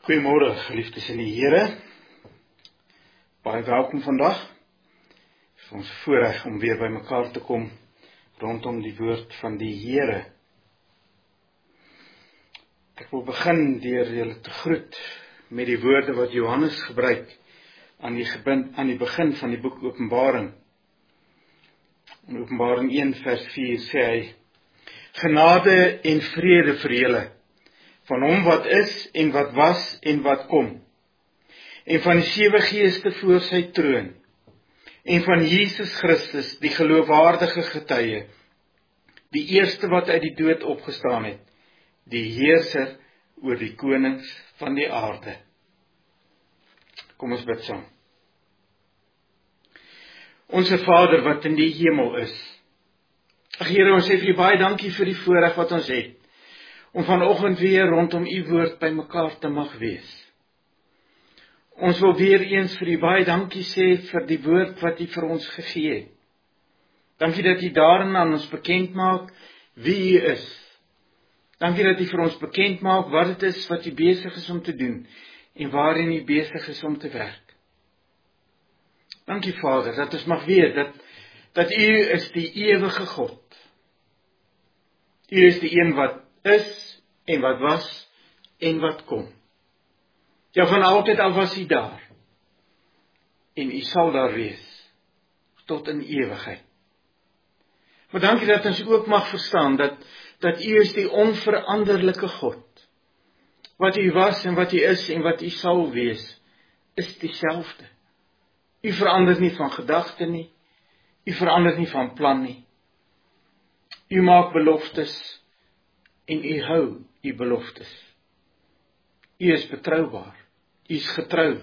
Goeiemôre, geliefdes in die Here. Baie welkom vandag. Het is ons voorreg om weer by mekaar te kom rondom die woord van die Here. Ek wil begin deur julle te groet met die woorde wat Johannes gebruik aan die begin van die boek Openbaring. In Openbaring 1 vers 4 sê hy: Genade en vrede vir julle, van hom wat is en wat was en wat kom, en van die 7 geeste voor sy troon, en van Jesus Christus, die geloofwaardige getuie, die eerste wat uit die dood opgestaan het, die heerser oor die konings van die aarde. Kom ons bid saam. Onse Vader wat in die hemel is, Here, ons sê vir U baie dankie vir die voorreg wat ons het, om vanoggend weer rondom U woord by mekaar te mag wees. Ons wil weer eens vir U baie dankie sê vir die woord wat U vir ons gegee het. Dankie dat U daarin aan ons bekend maak wie U is. Dankie dat U vir ons bekend maak wat dit is wat U besig is om te doen en waarin U besig is om te werk. Dankie Vader, dat ons mag weet dat U is die ewige God. U is die een wat is en wat was en wat kom. Ja, van altyd al was U daar. En U sal daar wees tot in ewigheid. Maar dankie dat ons ook mag verstaan dat U is die onveranderlike God. Wat U was en wat U is en wat U sal wees, is dieselfde. U verander nie van gedagte nie. U verander nie van plan nie. U maak beloftes en U hou U beloftes. U is betroubaar. U is getrou.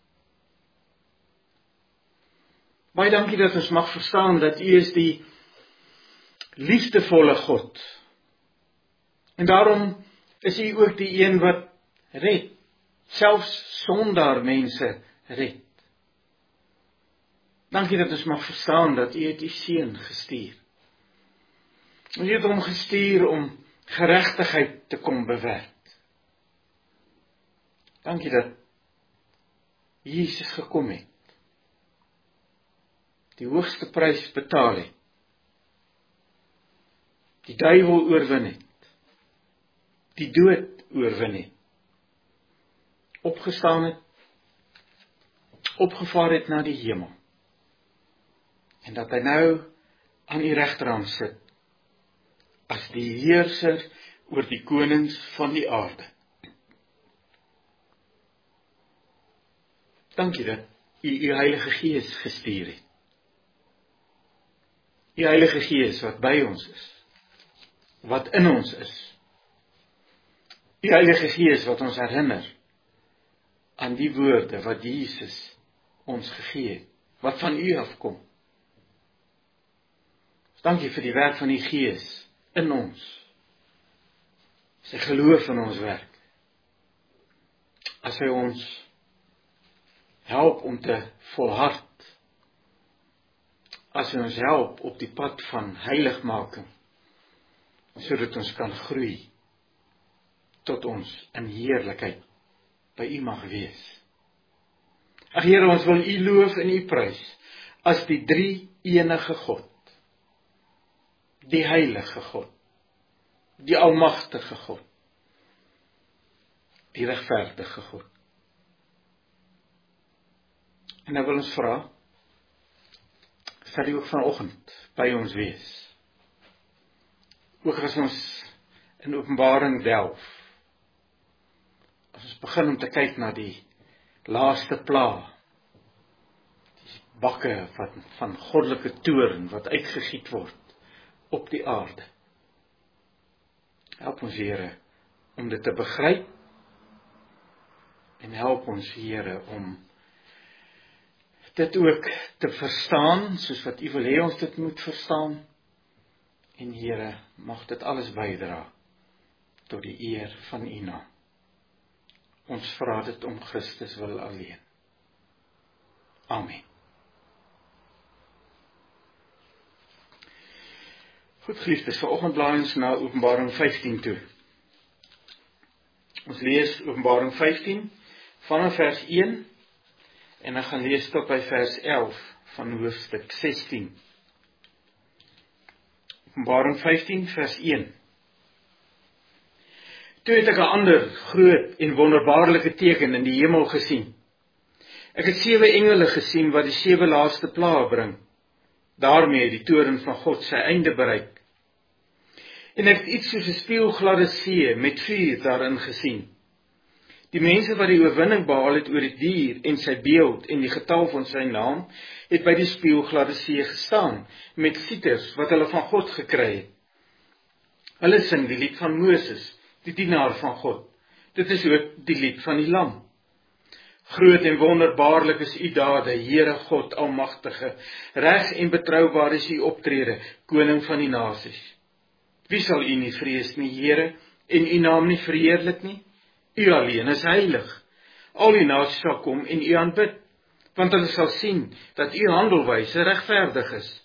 Baie dankie dat ons mag verstaan dat U is die liefdevolle God. En daarom is U ook die een wat red, selfs sondaar mense red. Dankie dat ons mag verstaan dat U het U seun gestuur. U het hom gestuur om geregtigheid te kom bewerk. Dankie dat Jesus gekom het. Die hoogste prys betaal het. Die duiwel oorwin het. Die dood oorwin het. Opgestaan het. Opgevaar het na die hemel. En dat hy nou aan U regterhand sit, as die heerser oor die konings van die aarde. Dankie dat U U Heilige Gees gestuur het. U Heilige Gees wat by ons is, wat in ons is. U Heilige Gees wat ons herinner aan die woorde wat Jesus ons gegee het, wat van U afkom. Dankie vir die werk van die Gees in ons. Sy geloof in ons werk. As hy ons help om te volhard. As hy ons help op die pad van heiligmaking. Sodat ons kan groei. Tot ons in heerlikheid by U mag wees. Ag Here, ons wil U loof en U prys. As die drie enige God. Die heilige God, die almagtige God, die regverdige God. En nou wil ons vra, sal U ook vanoggend by ons wees. Ook as ons in Openbaring delf, as ons begin om te kyk na die laaste plaag, die bakke van goddelike toorn wat uitgegiet word, op die aarde. Help ons Here om dit te begryp en help ons Here om dit ook te verstaan soos wat U wil hê ons dit moet verstaan. En Here, mag dit alles bydra tot die eer van U naam. Ons vra dit om Christus wil alleen. Amen. Goed geliefdes, vanoggend blaai ons na Openbaring 15 toe. Ons lees Openbaring 15 vanaf vers 1 en dan gaan lees tot by vers 11 van hoofstuk 16. Openbaring 15 vers 1. Toe het ek 'n ander groot en wonderbaarlike teken in die hemel gesien. Ek het 7 engele gesien wat die 7 laaste plaae bring. Daarmee het die toorn van God sy einde bereik. En ek het iets soos 'n spieelgladde see met vuur daarin gesien. Die mense wat die oorwinning behaal het oor die dier en sy beeld en die getal van sy naam, het by die spieelgladde see gestaan, met gieters wat hulle van God gekry het. Hulle sing die lied van Moses, die dienaar van God. Dit is ook die lied van die Lam. Groot en wonderbaarlik is u dade, Here God Almagtige. Reg en betroubaar is u optrede, Koning van die nasies. Wie sal u nie vrees nie, Here, en u naam nie verheerlik nie? U alleen is heilig. Al die nasies sal kom en u aanbid, want hulle sal sien dat u handelwyse regverdig is.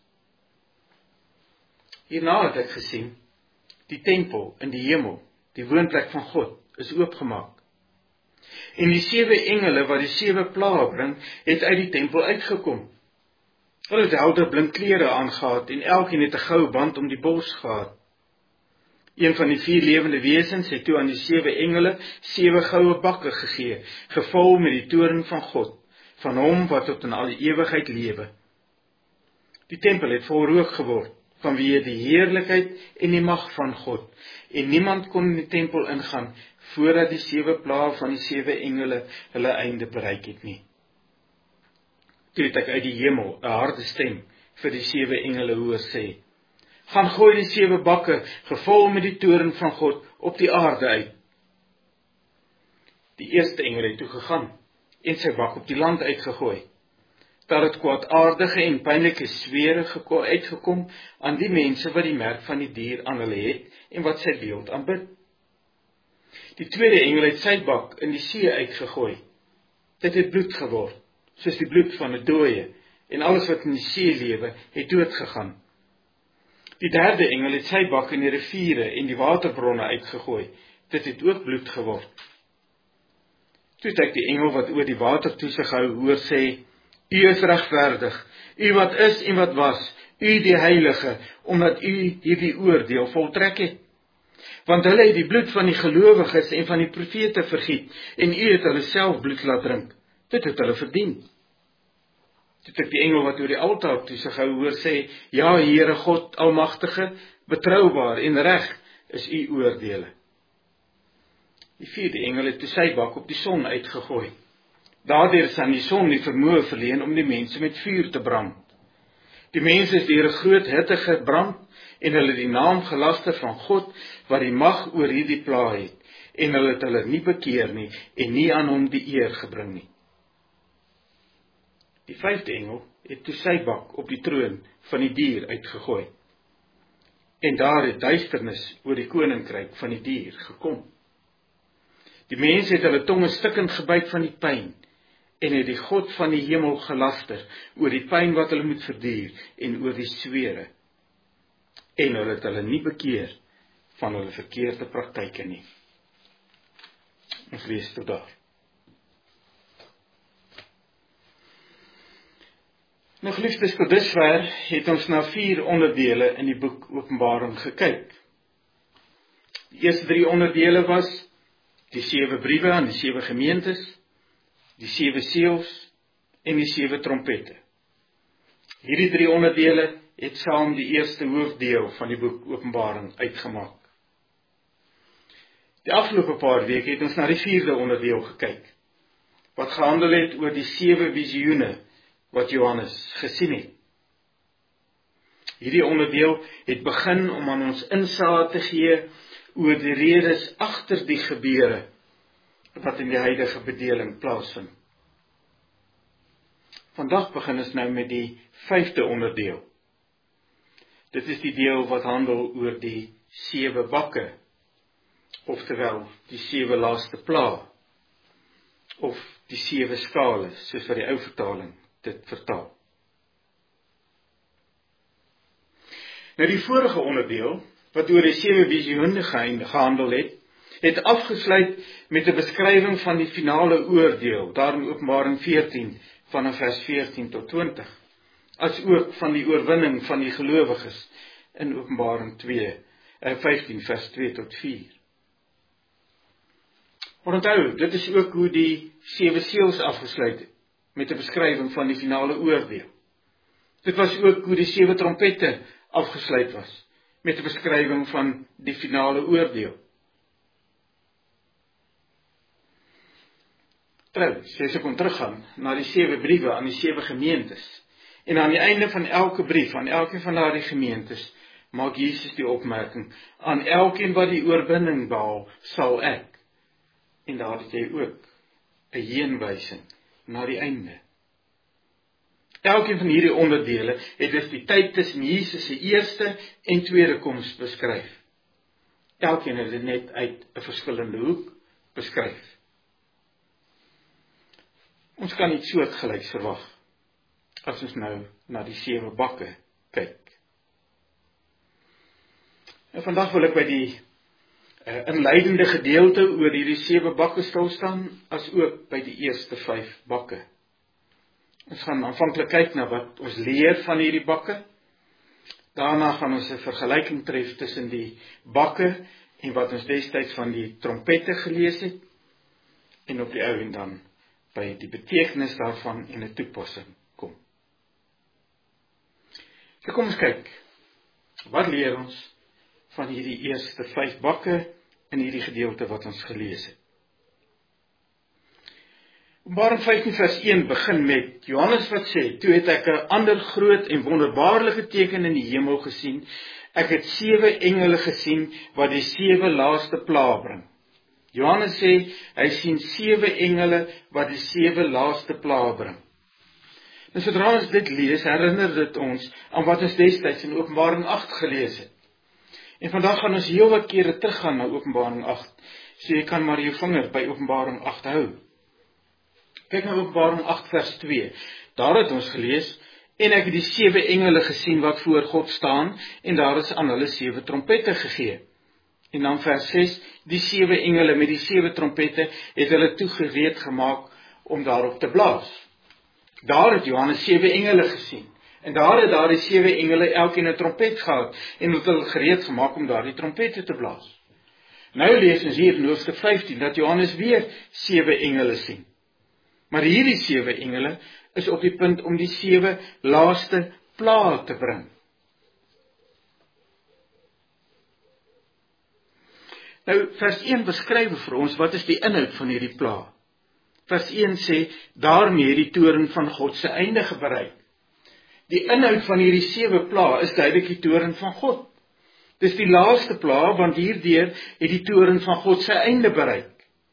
Hierna het ek gesien, die tempel in die hemel, die woonplek van God, is oopgemaak. En die 7 engele wat die 7 plaae bring, het uit die tempel uitgekom. Hulle het helder blink klere aangehad en elkeen het 'n goue band om die bors gehad. Een van die 4 lewende wesens het toe aan die 7 engele 7 goue bakke gegee, gevul met die toorn van God, van hom wat tot in alle ewigheid lewe. Die tempel het vol rook geword, vanweë die heerlikheid en die mag van God, en niemand kon in die tempel ingaan, voordat die 7 plaae van die 7 engele hulle einde bereik het nie. Toe het ek uit die hemel 'n harde stem vir die 7 engele hoor sê, gaan gooi die 7 bakke, gevul met die toorn van God, op die aarde uit. Die eerste engel het toe gegaan, en sy bak op die land uitgegooi. Daar het kwaadaardige en pynlike swere uitgekom aan die mense wat die merk van die dier aan hulle het, en wat sy beeld aanbid. Die tweede engel het sy bak in die see uitgegooi. Dit het bloed geword, soos die bloed van 'n dooie, en alles wat in die see lewe, het dood gegaan. Die derde engel het sy bak in die riviere en die waterbronne uitgegooi. Dit het ook bloed geword. Toe het ek die engel wat oor die water toesig hou hoor sê, u is regverdig, u wat is en wat was, u die heilige, omdat u hierdie oordeel voltrek het. Want hulle het die bloed van die gelowiges en van die profete vergiet, en u het hulle self bloed laat drink. Dit het hulle verdien. Toe het ek die engel wat oor die altaar toesig hou hoor sê, ja, Here God Almagtige, betroubaar en reg is u oordeele. Die 4de engel het toe sy bak op die son uitgegooi. Daardeur is aan die son die vermoë verleen om die mense met vuur te brand. Die mense is deur 'n groot hitte gebrand, en hulle die naam gelaster van God, wat die mag oor hierdie plaae het, en hulle het hulle nie bekeer nie, en nie aan hom die eer gebring nie. Die 5de engel het toe sy bak op die troon van die dier uitgegooi. En daar het duisternis oor die koninkryk van die dier gekom. Die mense het hulle tonge stikkend gebyt van die pyn, en het die God van die hemel gelaster oor die pyn wat hulle moet verduur, en oor die swere. En hulle het hulle nie bekeer van hulle verkeerde praktyke nie. Ons lees tot daar. Nou geliefdes, tot dusver het ons na 4 onderdele in die boek Openbaring gekyk. Die eerste 3 onderdele was die 7 briewe aan die 7 gemeentes, die 7 seels en die 7 trompette. Hierdie 3 onderdele het saam die eerste hoofdeel van die boek Openbaring uitgemaak. Die afgelope paar weke het ons na die 4de onderdeel gekyk, wat gehandel het oor die 7 visioene wat Johannes gesien het. Hierdie onderdeel het begin om aan ons insaag te gee oor die redes agter die gebeure wat in die huidige bedeling plaasvind. Vandag begin ons nou met die 5de onderdeel. Dit is die deel wat handel oor die 7 bakke, oftewel die 7 laaste plaae, of die 7 skale, soos wat die ou vertaling dit vertaal. Nou die vorige onderdeel, wat oor die 7 visioene gehandel het, het afgesluit met 'n beskrywing van die finale oordeel, daar in Openbaring 14 vanaf vers 14 tot 20, as ook van die oorwinning van die gelowiges in Openbaring 15 vers 2 tot 4. Maar onthou, dit is ook hoe die 7 seels afgesluit het, met 'n beskrywing van die finale oordeel. Dit was ook hoe die 7 trompette afgesluit was, met 'n beskrywing van die finale oordeel. Trouwens, as ek kon teruggaan na die 7 briewe aan die 7 gemeentes, en aan die einde van elke brief, aan elkeen van daardie gemeentes, maak Jesus die opmerking, aan elkeen wat die oorwinning behaal, sal ek. En daar het jy ook 'n heenwysing na die einde. Elkeen van hierdie onderdele het dus die tyd tussen Jesus se eerste en tweede koms beskryf. Elkeen het dit net uit 'n verskillende hoek beskryf. Ons kan iets soortgelyks verwag, as ons nou na die 7 bakke kyk. En vandag wil ek by die inleidende gedeelte oor hierdie 7 bakke stil staan, as ook by die eerste 5 bakke. Ons gaan aanvanklik kyk na wat ons leer van hierdie bakke. Daarna gaan ons 'n vergelyking tref tussen die bakke en wat ons destyds van die trompette gelees het, en op die ou en dan by die betekenis daarvan en 'n toepassing kom. So kom ons kyk, wat leer ons van hierdie eerste 5 bakke in hierdie gedeelte wat ons gelees het. Openbaring 15 vers 1 begin met Johannes wat sê, toe het ek 'n ander groot en wonderbaarlike teken in die hemel gesien. Ek het 7 engele gesien wat die 7 laaste plaag bring. Johannes sê, hy sien 7 engele wat die 7 laaste plaag bring. En sodra ons dit lees, herinner dit ons aan wat ons destyds in Openbaring 8 gelees het. En vandag gaan ons heel wat kere teruggaan na Openbaring 8, so jy kan maar jou vinger by Openbaring 8 hou. Kyk na Openbaring 8 vers 2, daar het ons gelees, en ek het die 7 engele gesien wat voor God staan, en daar is aan hulle 7 trompette gegee. En dan vers 6, die 7 engele met die 7 trompette het hulle toegereed gemaak om daarop te blaas. Daar het Johannes 7 engele gesien, en daar het daardie 7 engele elkeen 'n trompet gehad, en het hulle gereed gemaak om daardie trompette te blaas. Nou lees ons hier in hoofstuk 15, dat Johannes weer 7 engele sien. Maar hierdie 7 engele is op die punt om die 7 laaste plaag te bring. Nou, vers 1 beskryf vir ons, wat is die inhoud van hierdie plaag? Vers 1 sê, daarmee die toorn van God se einde bereik. Die inhoud van hierdie 7 plaag is duidelik die toorn van God. Dis die laaste plaag, want hierdeur het die toorn van God se einde bereik.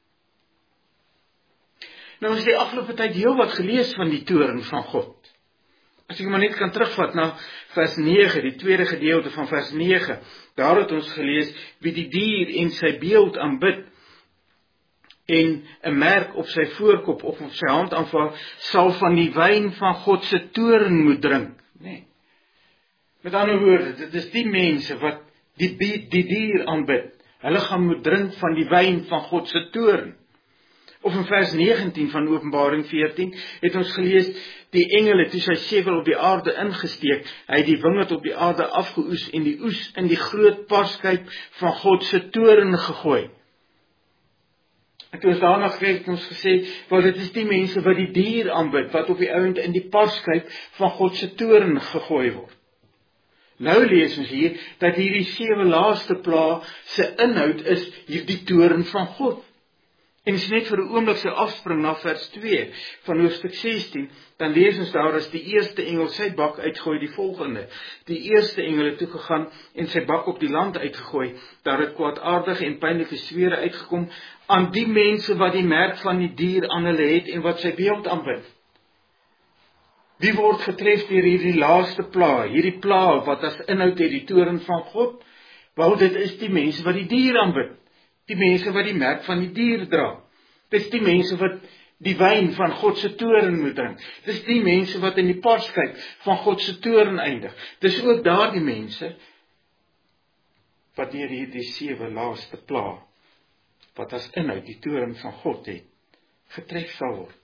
Nou, ons het die afgelope tyd heel wat gelees van die toorn van God. As ek maar net kan terugvat na vers 9, die tweede gedeelte van vers 9, daar het ons gelees, wie die dier en sy beeld aanbid, en 'n merk op sy voorkop of op sy hand aanvaar, sal van die wyn van God se toorn moet drink. Nee. Met ander woorde, dit is die mense wat die dier aanbid, hulle gaan moet drink van die wyn van God se toorn. Of in vers 19 van Openbaring 14 het ons gelees, die engele toe sy sevel op die aarde ingesteek, hy het die wingerd op die aarde afgeoes en die oes in die groot parskyp van God se toorn gegooi. En toe ons daarna gekyk het ons gesê, wel dit is die mense wat die dier aanbid, wat op die ouend in die parskyp van God se toorn gegooi word. Nou lees ons hier, dat hierdie 7 laaste plaag se inhoud is hierdie toorn van God. En as jy net vir 'n oomblik sou afspring na vers 2 van hoofstuk 16, dan lees ons daar as die eerste engel sy bak uitgooi die volgende. Die eerste engel het toegegaan en sy bak op die land uitgegooi, daar het kwaadaardige en pynlike swere uitgekom aan die mense wat die merk van die dier aan hulle het en wat sy beeld aanbid. Wie word getref deur hierdie laaste plaag, hierdie plaag wat as inhoud het die toorn van God? Wel, dit is die mense wat die dier aanbid. Die mense wat die merk van die dier dra. Dis die mense wat die wyn van God se toorn moet drink. Dis die mense wat in die parskyp van God se toorn eindig. Dis ook daardie mense wat deur hierdie 7 laaste plaag wat as inhoud die toorn van God het, getref sal word.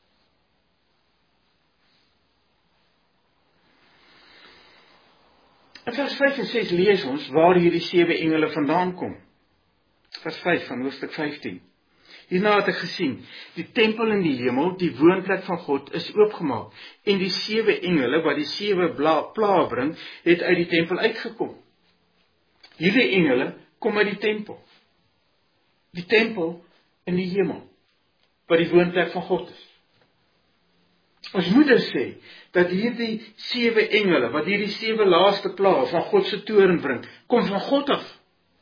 In vers 5 en 6 lees ons waar hierdie 7 engele vandaan kom. Vers 5 van hoofstuk 15. Hierna het ek gesien, die tempel in die hemel, die woonplek van God, is oopgemaak, en die 7 engele, wat die 7 plaae bring, het uit die tempel uitgekom. Hierdie engele kom uit die tempel. Die tempel in die hemel, wat die woonplek van God is. Ons moet dus sê, dat hierdie 7 engele, wat hierdie 7 laaste plaae van God se toorn bring, kom van God af.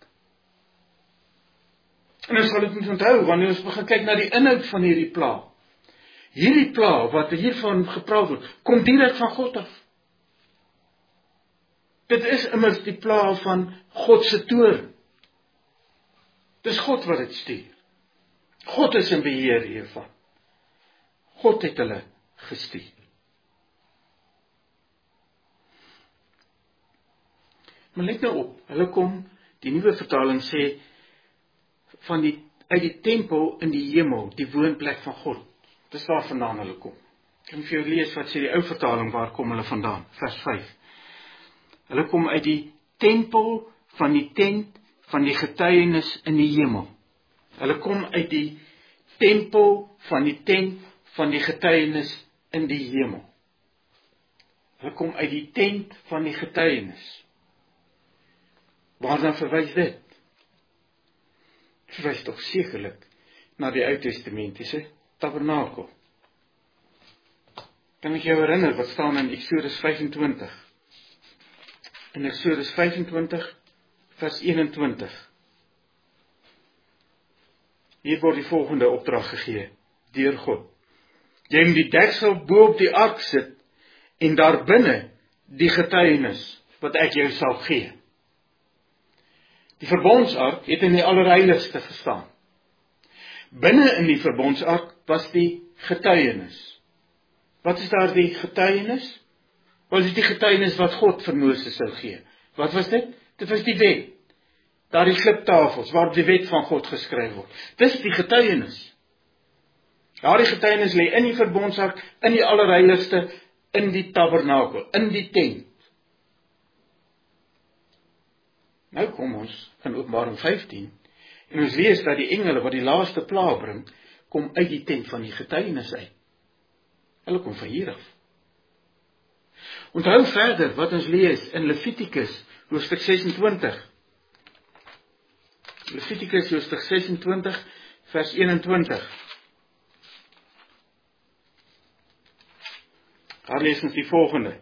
En ons sal dit moet onthou, wanneer ons begin kyk na die inhoud van hierdie plaag. Hierdie plaag, wat hiervan gepraat word, kom direk van God af. Dit is immers die plaag van God se toorn. Dis God wat dit stuur. God is in beheer hiervan. God het hulle gestuur. Maar let nou op, hulle kom, die nuwe vertaling sê, uit die tempel in die hemel, die woonplek van God. Dis waar vandaan hulle kom. Ek kan vir jou lees wat sê die ou vertaling, waar kom hulle vandaan? Vers 5. Hulle kom uit die tempel van die tent van die getuienis in die hemel. Hulle kom uit die tempel van die tent van die getuienis in die hemel. Hulle kom uit die tent van die getuienis. Waarna verwys dit? Verwys toch sekerlik na die Oud-testamentiese tabernakel. Kan ek jou herinner wat staan in Eksodus 25? In Eksodus 25 vers 21. Hier word die volgende opdrag gegee deur God. Jy moet die deksel bo op die ark sit en daar binne die getuienis wat ek jou sal gee. Die verbondsark het in die allerheiligste gestaan. Binne in die verbondsark was die getuienis. Wat is daar die getuienis? Wat is die getuienis wat God vir Moses sou gee? Wat was dit? Dit was die wet. Daar die kliptafels waar die wet van God geskryf word. Dis die getuienis. Daar die getuienis lê in die verbondsark, in die allerheiligste, in die tabernakel, in die tent. Nou kom ons in Openbaring 15 en ons lees dat die engele wat die laaste plaag bring, kom uit die tent van die getuienis uit. Hulle kom van hier af. Onthou verder wat ons lees in Levitikus hoofstuk 26. Levitikus hoofstuk 26 vers 21. Daar lees ons die volgende.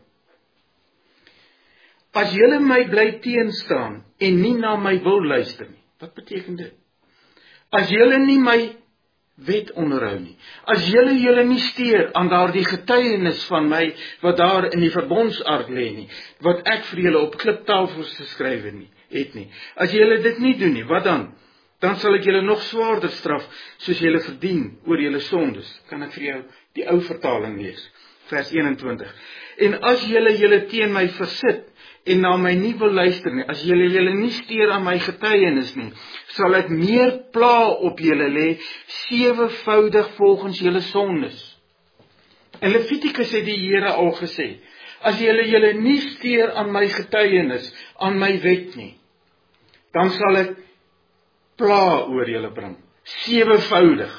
As julle my bly teenstaan en nie na my wil luister nie. Wat beteken dit? As julle nie my wet onderhou nie. As julle nie steur aan daardie getuienis van my wat daar in die verbondsark lê nie, wat ek vir julle op kliptafels geskryf het nie. As julle dit nie doen nie, wat dan? Dan sal ek julle nog swaarder straf soos julle verdien oor julle sondes. Kan ek vir jou die ou vertaling lees? Vers 21. En as julle teen my versit en na my nie wil luister nie, as julle nie steur aan my getuienis nie, sal ek meer plaag op julle lê, 7voudig volgens julle sondes. In Levitikus het die Here al gesê, as julle nie steur aan my getuienis, aan my wet nie, dan sal ek plaag oor julle bring, 7voudig.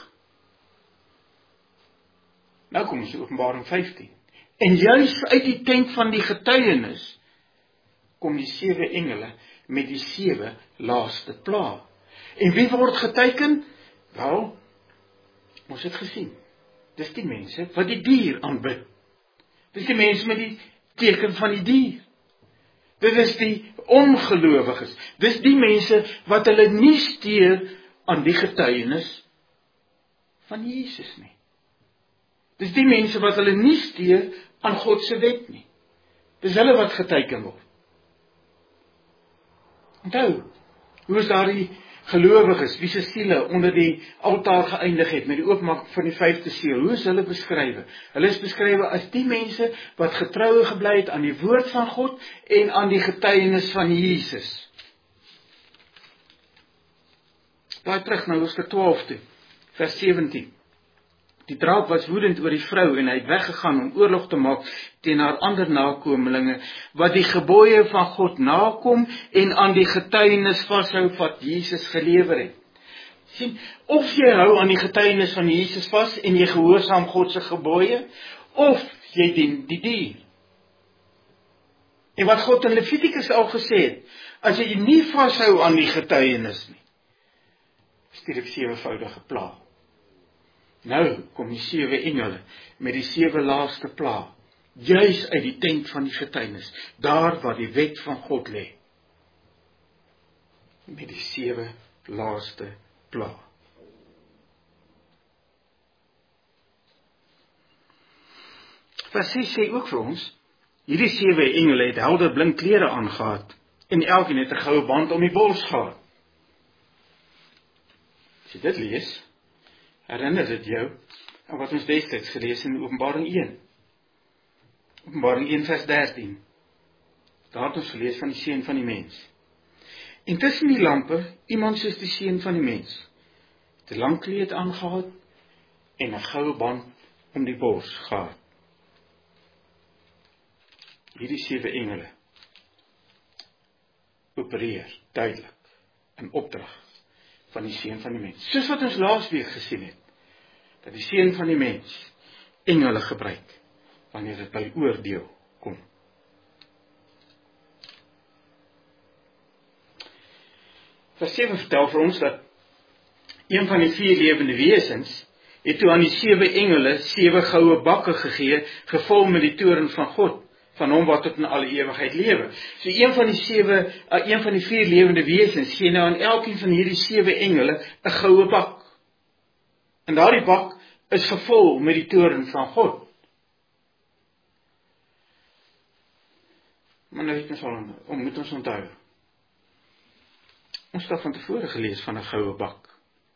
Nou kom ons in Openbaring 15. En juis uit die tent van die getuienis kom die 7 engele met die 7 laaste plaag. En wie word geteken? Wel, ons het gesien. Dis die mense wat die dier aanbid. Dis die mense met die teken van die dier. Dit is die ongelowiges. Dis die mense wat hulle nie steur aan die getuienis van Jesus nie. Dis die mense wat hulle nie steur aan God se wet nie. Dis hulle wat geteken word. Onthou, hoe is daar die gelowiges, wie se siele onder die altaar geëindig het met die oopmaak van die 5de seël? Hoe is hulle beskrywe? Hulle is beskrywe as die mense wat getrou gebly het aan die woord van God en aan die getuienis van Jesus. Blaai terug na Hoofstuk 12 toe, vers 17. Die draak was woedend oor die vrou en hy het weggegaan om oorlog te maak teen haar ander nakomelinge, wat die gebooie van God nakom en aan die getuienis vashou wat Jesus gelewer het. Sien, of jy hou aan die getuienis van Jesus vas en jy gehoorsaam God se gebooie, of jy dien die dier. En wat God in Levitikus al gesê het, as jy nie vashou aan die getuienis nie, stuur ek 7voudige plaag. Nou kom die 7 engele met die 7 laaste plaag, juis uit die tent van die getuienis, daar waar die wet van God lê, met die 7 laaste plaag. Vers 6 sê ook vir ons, hierdie 7 engele het helder blink klere aangehad, en elkeen het 'n goue band om die bors gehad. As jy dit lees, herinner dit jou aan wat ons destyds gelees in Openbaring 1. Openbaring 1 vers 13. Daar het ons gelees van die seun van die mens. En tussen die lampe, iemand soos die seun van die mens, het 'n lang kleed aangehad en 'n goue band om die bors gehad. Hierdie 7 engele opereer duidelik in opdrag van die seun van die mens. Soos wat ons laasweek gesien het, dat die seun van die mens engele gebruik wanneer dit by oordeel kom. Vers 7 vertel vir ons dat een van die 4 lewende wesens het toe aan die 7 engele 7 goue bakke gegee, gevul met die toorn van God, van hom wat tot in alle ewigheid lewe. So een van die 4 lewende wesens gee nou aan elkeen van hierdie 7 engele 'n goue bak. En daardie bak is gevul met die toorn van God. Maar nou het ons al, moet ons onthou. Ons het van tevore gelees van 'n goue bak.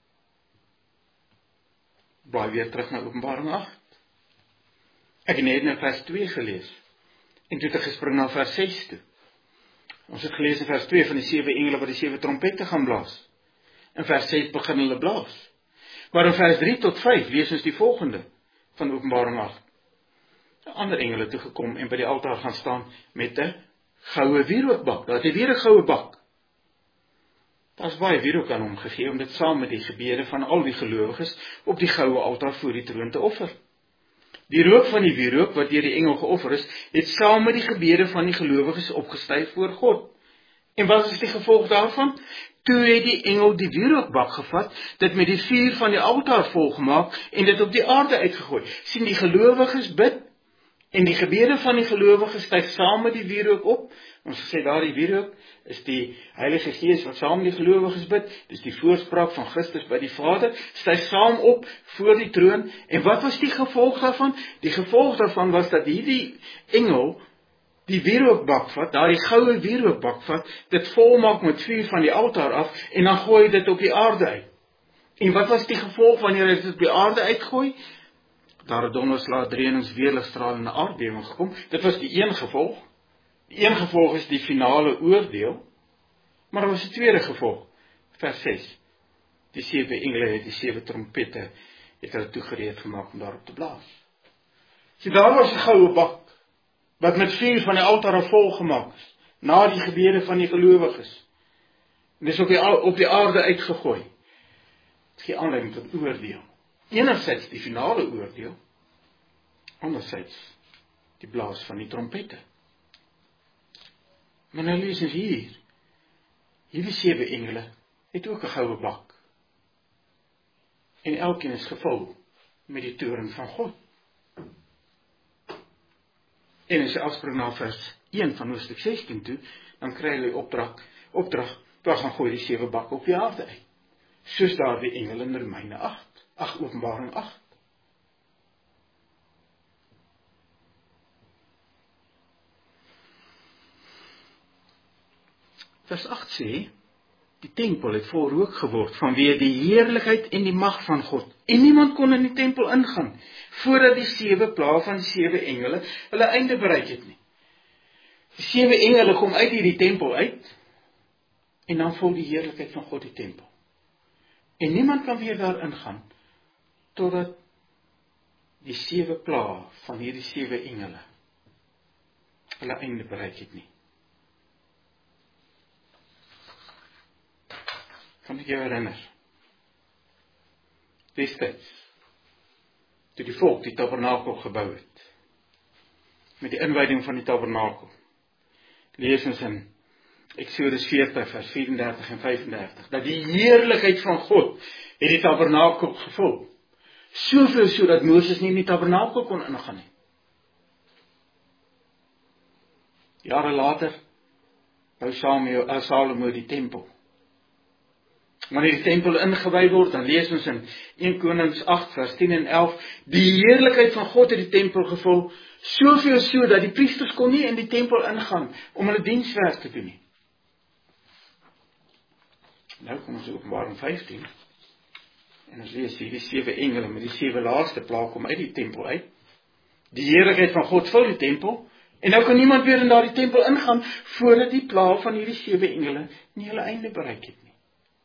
Blaai weer terug na Openbaring 8. Ek het net in vers 2 gelees. En toe het ek gespring na vers 6 toe. Ons het gelees in vers 2 van die 7 engele wat die 7 trompette gaan blaas. In vers 6 begin hulle blaas. Maar in vers 3 tot 5 lees ons die volgende van Openbaring 8. 'n Ander engele toe gekom en by die altaar gaan staan met 'n goue wierookbak. Daar het hy weer 'n goue bak. Daar's baie wierook aan hom gegee om dit saam met die gebede van al die gelowiges op die goue altaar voor die troon te offer. Die rook van die wierook wat deur die engel geoffer is, het saam met die gebede van die gelowiges opgestyg voor God. En wat is die gevolg daarvan? Toe het die engel die wierookbak gevat, dit met die vuur van die altaar volgemaak en dit op die aarde uitgegooi. Sien, die gelowiges bid en die gebede van die gelowiges styg saam met die wierook op. Ons gesê daar die wierook is die Heilige Gees wat saam met die gelowiges bid. Dis die voorspraak van Christus by die Vader. Styg saam op voor die troon. En wat was die gevolg daarvan? Die gevolg daarvan was dat hierdie engel die wierookbak vat, daar die goue wierookbak vat, dit volmaak met vuur van die altaar af en dan gooi dit op die aarde uit. En wat was die gevolg wanneer hy dit op die aarde uitgooi? Daar het donderslag, drenings, weerligstraal en 'n aardbewing gekom. Dit was die een gevolg. Die een gevolg is die finale oordeel, maar daar was 'n tweede gevolg. Vers 6. Die 7 engele het die 7 trompette het hulle toegereed gemaak om daarop te blaas. So daar was 'n goue bak wat met vuur van die altaar volgemaak is, na die gebede van die gelowiges. En dis op die aarde uitgegooi. Dit gee aanleiding tot oordeel. Enerzijds die finale oordeel, anderzijds die blaas van die trompette. Maar nou lees ons hier, hierdie 7 engele het ook 'n goue bak. En elkeen is gevul met die toorn van God. En as jy afspring na vers 1 van hoofstuk 16 toe, dan kry jy opdrag, daar gaan gooi die 7 bakke op die aarde uit. Soos daar die engele in Romeine 8, Openbaring 8. Vers 8 sê, die tempel het vol rook geword vanweë die heerlikheid en die mag van God. En niemand kon in die tempel ingaan, voordat die 7 plae van die 7 engele hulle einde bereik het nie. Die 7 engele kom uit hierdie tempel uit, en dan vol die heerlikheid van God die tempel. En niemand kan weer daar ingaan, totdat die 7 plae van hierdie 7 engele hulle einde bereik het nie. Kan ek jou herinner? Destyds, toe die volk die tabernakel gebou het, met die inwyding van die tabernakel, lees ons in Eksodus 40 vers 34 en 35, dat die heerlikheid van God het die tabernakel gevul. Soveel so dat Moses nie in die tabernakel kon ingaan nie. Jare later bou Salomo die tempel. Wanneer die tempel ingewy word, dan lees ons in 1 Konings 8 vers 10 en 11, die heerlikheid van God het die tempel gevul, soveel so dat die priesters kon nie in die tempel ingaan om hulle dienswerk te doen nie. Nou kom ons Openbaring 15 en ons lees hier die 7 engele met die 7 laaste plaag kom uit die tempel uit. Die heerlikheid van God vul die tempel en nou kan niemand weer in daardie tempel ingaan voordat die plaag van hierdie 7 engele nie hulle einde bereik het nie.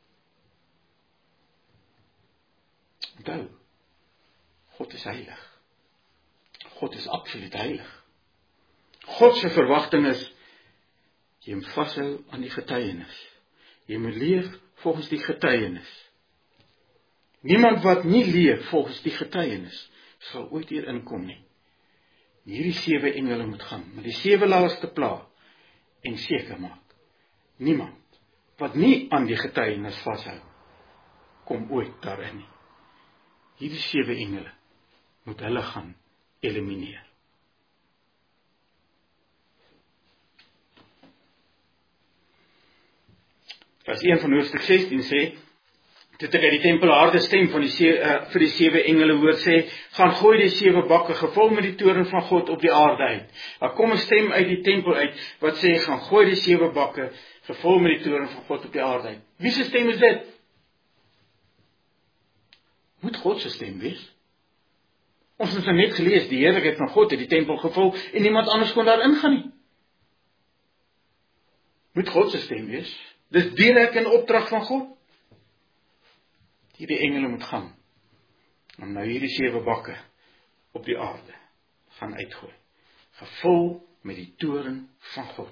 Onthou, God is heilig. God is absoluut heilig. God se verwagting is, jy moet vashou aan die getuienis. Jy moet leef volgens die getuienis. Niemand wat nie leef volgens die getuienis, sal ooit hier inkom nie. Hierdie 7 engele moet gaan, met die 7 laaste plaag, en seker maak, niemand wat nie aan die getuienis vashou, kom ooit daarin nie. Hierdie 7 engele moet hulle gaan elimineer. Vers 1 van hoofstuk 16 sê, toe ek uit die tempel 'n harde stem van vir die 7 engele hoor sê, gaan gooi die 7 bakke gevul met die toorn van God op die aarde uit. Daar kom 'n stem uit die tempel uit wat sê, gaan gooi die 7 bakke gevul met die toorn van God op die aarde uit. Wie se stem is dit? Moet God se stem wees? Ons het net gelees, die heerlikheid van God het die tempel gevul en niemand anders kon daar ingaan nie. Moet God se stem wees? Dis direk in opdrag van God. Hierdie engele moet gaan om nou hierdie 7 bakke op die aarde gaan uitgooi. Gevul met die toorn van God.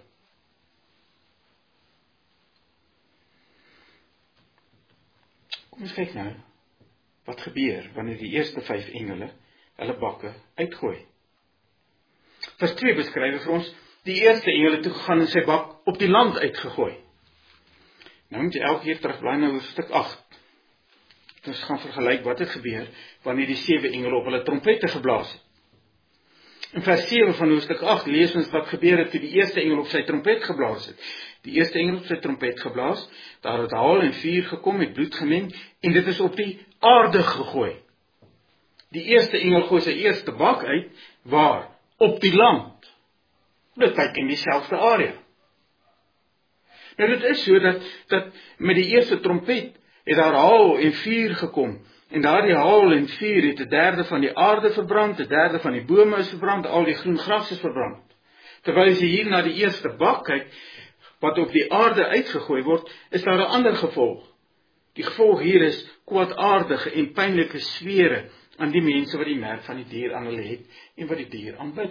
Kom ons kyk nou wat gebeur wanneer die eerste 5 engele hulle bakke uitgooi. Vers 2 beskryf vir ons die eerste engele toe gegaan en sy bak op die land uitgegooi. Nou moet jy elke keer terugblaai na hoofstuk 8. Ons gaan vergelyk wat het gebeur wanneer die 7 engele op hulle trompette geblaas het. In vers 7 van hoofstuk 8 lees ons wat gebeur het toe die eerste engel op sy trompet geblaas het. Die eerste engel op sy trompet geblaas, daar het haal en vuur gekom met bloed gemeng en dit is op die aarde gegooi. Die eerste engel gooi sy eerste bak uit, waar? Op die land. Dit kyk in dieselfde area. Nou dit is so dat met die eerste trompet het daar haal en vuur gekom. En daardie haal en vuur het 1/3 van die aarde verbrand, 1/3 van die bome is verbrand, al die groen gras is verbrand. Terwyl as jy hier na die eerste bak kyk, wat op die aarde uitgegooi word, is daar 'n ander gevolg. Die gevolg hier is kwaadaardige en pynlike swere aan die mense wat die merk van die dier aan hulle het en wat die dier aanbid.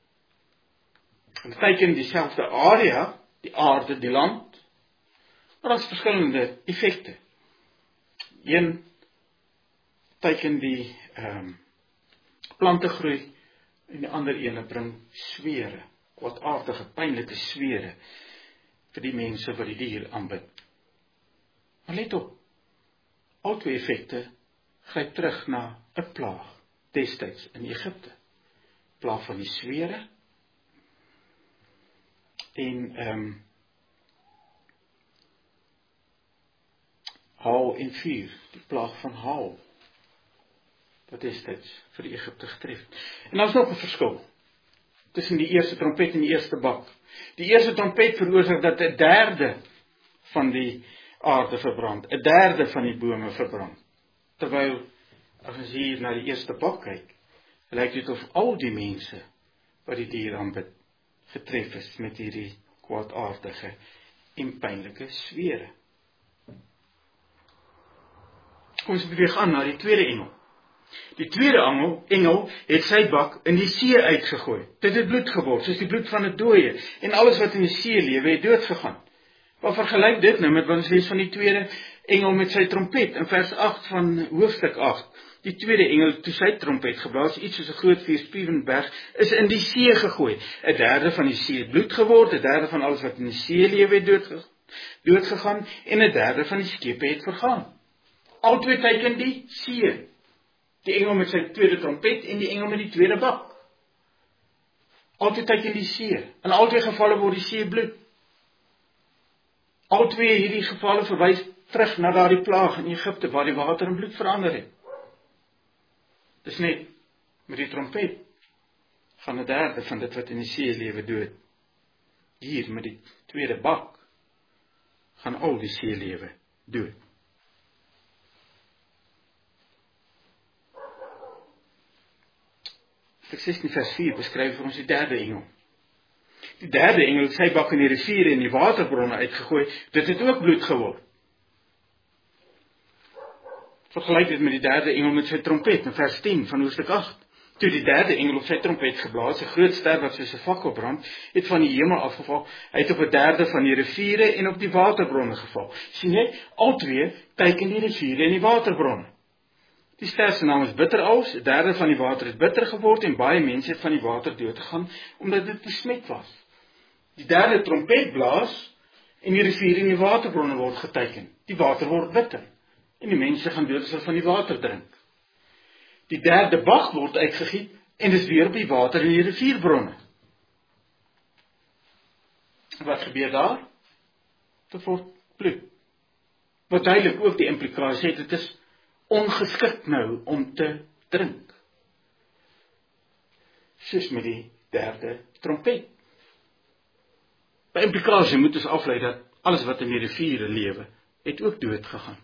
En kyk in dieselfde area, die aarde, die land, maar daar is verskillende effekte. Een teiken die plante groei en die ander ene bring swere, kwaadaardige, pynlike swere vir die mense wat die dier aanbid. Maar let op, al twee effekte gryp terug na 'n plaag destyds in Egipte. Plaag van die swere en haal en vuur, die plaag van haal, wat destyds vir die Egipte getref. En daar is nog 'n verskil tussen die eerste trompet en die eerste bak. Die eerste trompet veroorsaak dat 1/3 van die aarde verbrand, 1/3 van die bome verbrand. Terwyl, as ons hier na die eerste bak kyk, lyk dit of al die mense wat die dier aanbid, getref is met hierdie kwaadaardige en pynlike swere. Kom ons beweeg aan na die tweede engel. Die tweede engel het sy bak in die see uitgegooi. Dit het bloed geword, soos die bloed van 'n dooie, en alles wat in die see lewe het dood gegaan. Wat vergelyk dit nou met wat ons lees van die tweede engel met sy trompet in vers 8 van hoofstuk 8. Die tweede engel toe sy trompet geblaas, iets soos 'n groot vierspiewende berg, is in die see gegooi. 'n derde van die see het bloed geword, 'n derde van alles wat in die see lewe het dood gegaan, en 'n derde van die skepe het vergaan. Albei teken die see. Die engel met sy tweede trompet en die engel met die tweede bak. Albei teken die see. In albei gevalle word die see bloed. Albei hierdie gevalle verwys terug na daardie plaag in Egipte waar die water in bloed verander het. Dis net met die trompet gaan 'n derde van dit wat in die see lewe dood. Hier met die tweede bak gaan al die see lewe dood. Vers 16 vers 4 beskryf vir ons die derde engel. Die derde engel het sy bak in die riviere en die waterbronne uitgegooi, dit het ook bloed geword. Vergelyk dit met die derde engel met sy trompet in vers 10 van hoofstuk 8. Toe die derde engel op sy trompet geblaas, 'n groot ster wat soos 'n fakkel brand, het van die hemel afgeval. Hy het op 'n derde van die riviere en op die waterbronne geval. Sien jy, albei teken die riviere en die waterbronne. Die ster se naam is Bitterals, 'n derde van die water het bitter geword en baie mense het van die water dood gegaan omdat dit besmet was. Die derde trompet blaas en die riviere en die waterbronne word geteken. Die water word bitter en die mense gaan dood as hulle van die water drink. Die derde bak word uitgegiet en dis weer op die water en die rivierbronne. Wat gebeur daar? Dit word bloed. Wat duidelik ook die implikasie het, dit is ongeskik nou om te drink. Soos met die derde trompet. By implikasie moet ons aflei dat alles wat in die riviere lewe, het ook dood gegaan.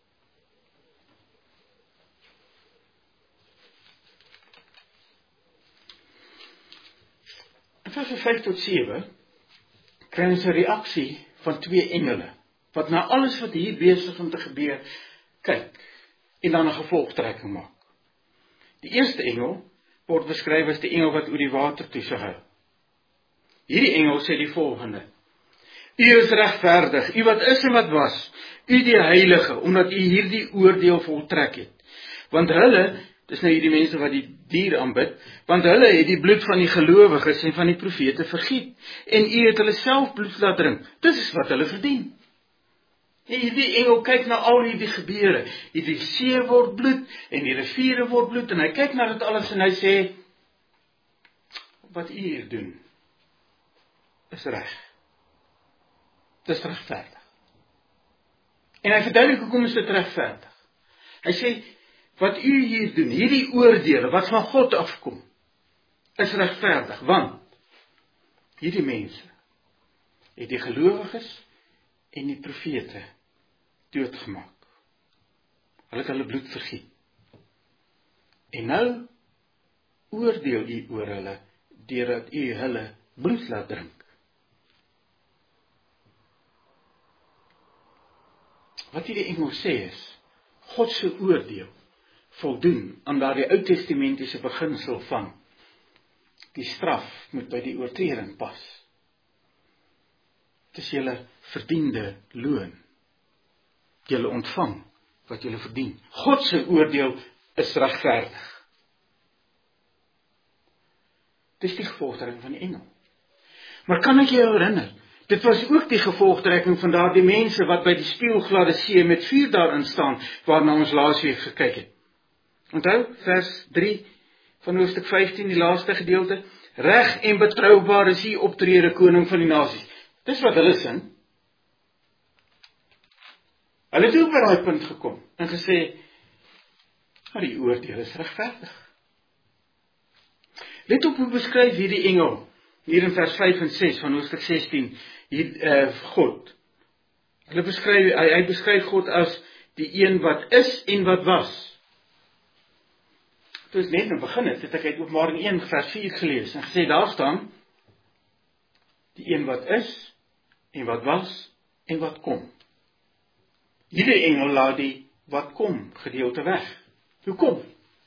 In vers 5 tot 7 kry ons 'n reaksie van twee engele, wat na alles wat hier besig om te gebeur, kyk, en dan 'n gevolgtrekking maak. Die eerste engel word beskryf as die engel wat oor die water toesig hou. Hierdie engel sê die volgende: U is regverdig, u wat is en wat was, u die heilige, omdat u hierdie oordeel voltrek het. Want hulle, dis nou hierdie mense wat die dier aanbid, want hulle het die bloed van die gelowiges en van die profete vergiet, en u het hulle self bloed laat drink. Dis is wat hulle verdien. Hierdie engel kyk na al hierdie gebeure. Hierdie see word bloed en die riviere word bloed en hy kyk na dit alles en hy sê: wat u hier doen is reg. Dis regverdig. En hy verduidelik hoekom is dit regverdig. Hy sê wat u hier doen, hierdie oordeele wat van God afkom, is regverdig, want hierdie mense het die gelowiges en die profete doodgemaak. Hulle het hulle bloed vergiet. En nou oordeel u oor hulle deurdat u hulle bloed laat drink. Wat hierdie engel sê is, God se oordeel voldoen aan daardie Ou Testamentiese beginsel van die straf moet by die oortreding pas. Dit is julle verdiende loon. Julle ontvang wat julle verdien. God se oordeel is regverdig. Dis die gevolgtrekking van die engel. Maar kan ek jou herinner, dit was ook die gevolgtrekking van daardie mense wat by die spieelgladde see met vuur daarin staan, waarna ons laasweek gekyk het. Onthou, vers 3 van hoofstuk 15, die laaste gedeelte, reg en betroubaar is U optrede, koning van die nasies. Dis wat hulle sing. Hulle het ook by daai punt gekom en gesê, die oordeel is regverdig. Let op hoe beskryf hierdie engel, hier in vers 5 en 6 van hoofstuk 16, hier, God. Hy beskryf God as die een wat is en wat was. Toe ons net nou begin het ek uit Openbaring 1 vers 4 gelees en gesê, daar staan, die een wat is en wat was en wat kom. Hierdie engel laat die wat kom gedeelte weg. Hoekom?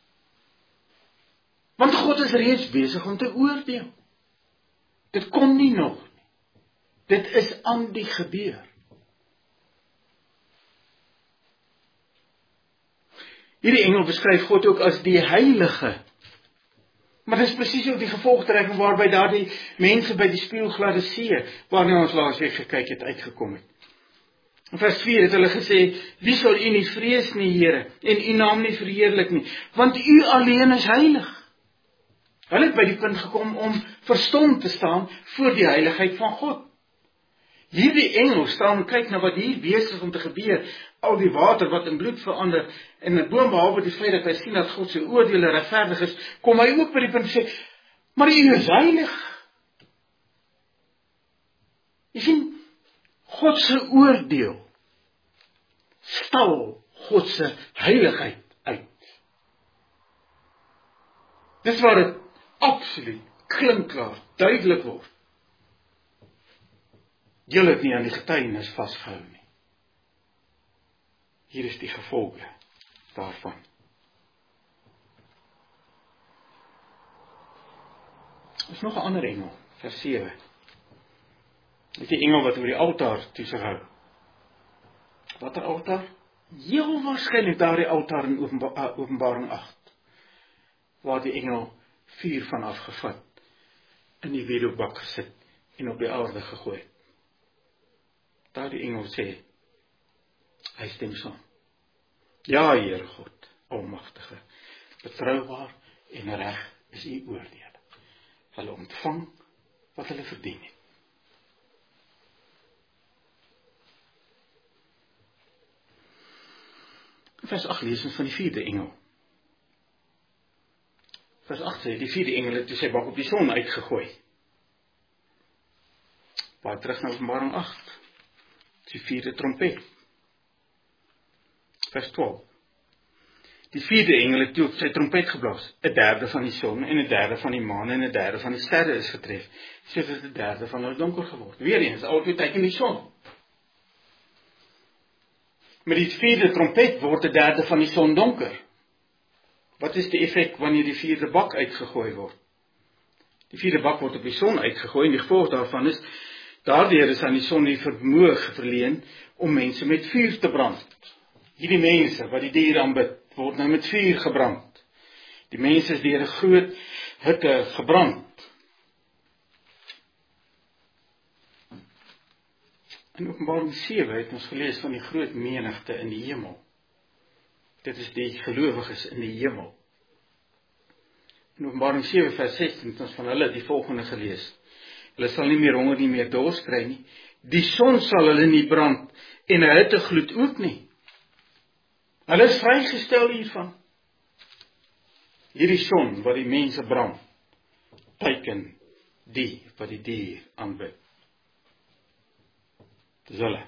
Want God is reeds besig om te oordeel. Dit kom nie nog nie. Dit is aan die gebeur. Hierdie engel beskryf God ook as die heilige. Maar dit is presies ook die gevolgtrekking waarby daardie mense by die spieelgladde see, waarna ons laasweek gekyk het, uitgekom het. In vers 4 het hulle gesê, wie sal u nie vrees nie, Here, en u naam nie verheerlik nie, want u alleen is heilig. Hulle het by die punt gekom om verstom te staan voor die heiligheid van God. Hierdie engel staan en kyk na wat hier besig is om te gebeur, al die water wat in bloed verander, en boonbehalwe die feit dat hy sien dat God se oordeele regverdig is, kom hy ook by die punt sê, maar u is heilig. Jy sien, God se oordeel stal God se heiligheid uit. Dis waar dit absoluut klinkklaar duidelik word. Julle het nie aan die getuienis vasgehou nie. Hier is die gevolge daarvan. Er is nog 'n ander engel, vers 7. Dit is die engel wat oor die altaar toesig hou. Watter altaar? Heel waarskynlik daardie altaar in Openbaring 8, waar die engel vuur van afgevat, in die weduwbak gesit en op die aarde gegooi. Daardie engel sê, hy stem saam. Ja, Heere God, Almagtige, betroubaar en reg is u oordeel. Hulle ontvang wat hulle verdien het. Vers 8 lees ons van die vierde engel. Vers 8 sê, die vierde engel het toe sy bak op die son uitgegooi. Waar terug na Openbaring 8. Die vierde trompet. Vers 12. Die vierde engel het toe op sy trompet geblaas. 'n derde van die son en 'n derde van die maan en 'n derde van die sterre is getref. Sodat 'n derde van hulle donker geword. Weereens, altyd teken die son. Met die vierde trompet word 'n derde van die son donker. Wat is die effek wanneer die vierde bak uitgegooi word? Die vierde bak word op die son uitgegooi en die gevolg daarvan is, daardeur is aan die son die vermoë verleen om mense met vuur te brand. Hierdie mense wat die dier aanbid, word nou met vuur gebrand. Die mense is deur 'n groot hitte gebrand. In Openbaring 7 het ons gelees van die groot menigte in die hemel. Dit is die gelowiges in die hemel. In Openbaring 7 vers 16 het ons van hulle die volgende gelees. Hulle sal nie meer honger nie meer dors kry nie. Die son sal hulle nie brand en 'n hittegloed ook nie. Hulle is vrygestel hiervan. Hierdie son wat die mense brand, teken die wat die dier aanbid. Dis hulle.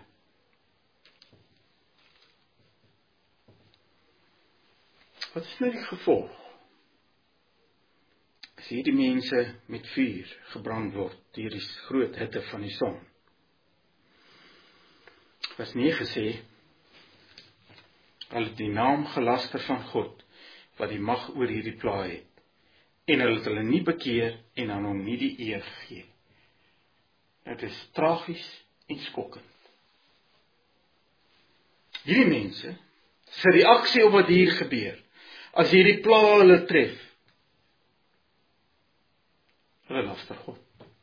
Wat is nou die gevolg? As hierdie mense met vuur gebrand word, deur die groot hitte van die son. Vers 9 sê, hulle het die naam gelaster van God, wat die mag oor hierdie plaag het, en hulle het hulle nie bekeer, en aan hom nie die eer gegee. Dit is tragies en skokkend. Hierdie mense, se reaksie op wat hier gebeur, as hierdie plaag hulle tref, hulle laster God.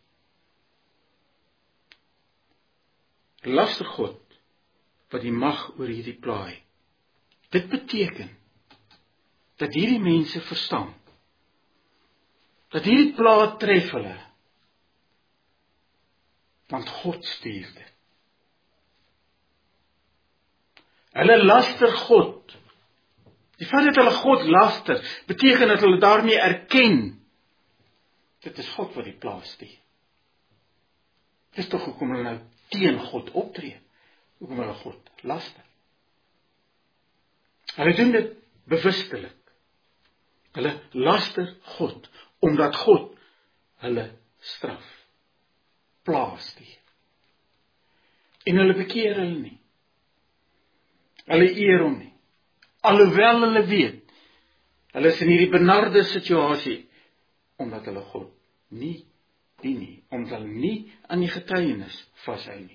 Laster God, wat die mag oor hierdie plaag het. Dit beteken, dat hierdie mense verstaan, dat hierdie plaag tref hulle, want God stuur dit. Hulle laster God. Die feit dat hulle God laster, beteken dat hulle daarmee erken, dit is God wat die plaag stuur. Dit is tog hoekom hulle nou teen God optree, hoekom hulle God laster. Hulle doen dit bewustelik. Hulle laster God, omdat God hulle straf, plaag stuur. En hulle bekeer hulle nie. Hulle eer hom nie. Alhoewel hulle weet, hulle is in hierdie benarde situasie, omdat hulle God nie dien nie, omdat hulle nie aan die getuienis vashou nie.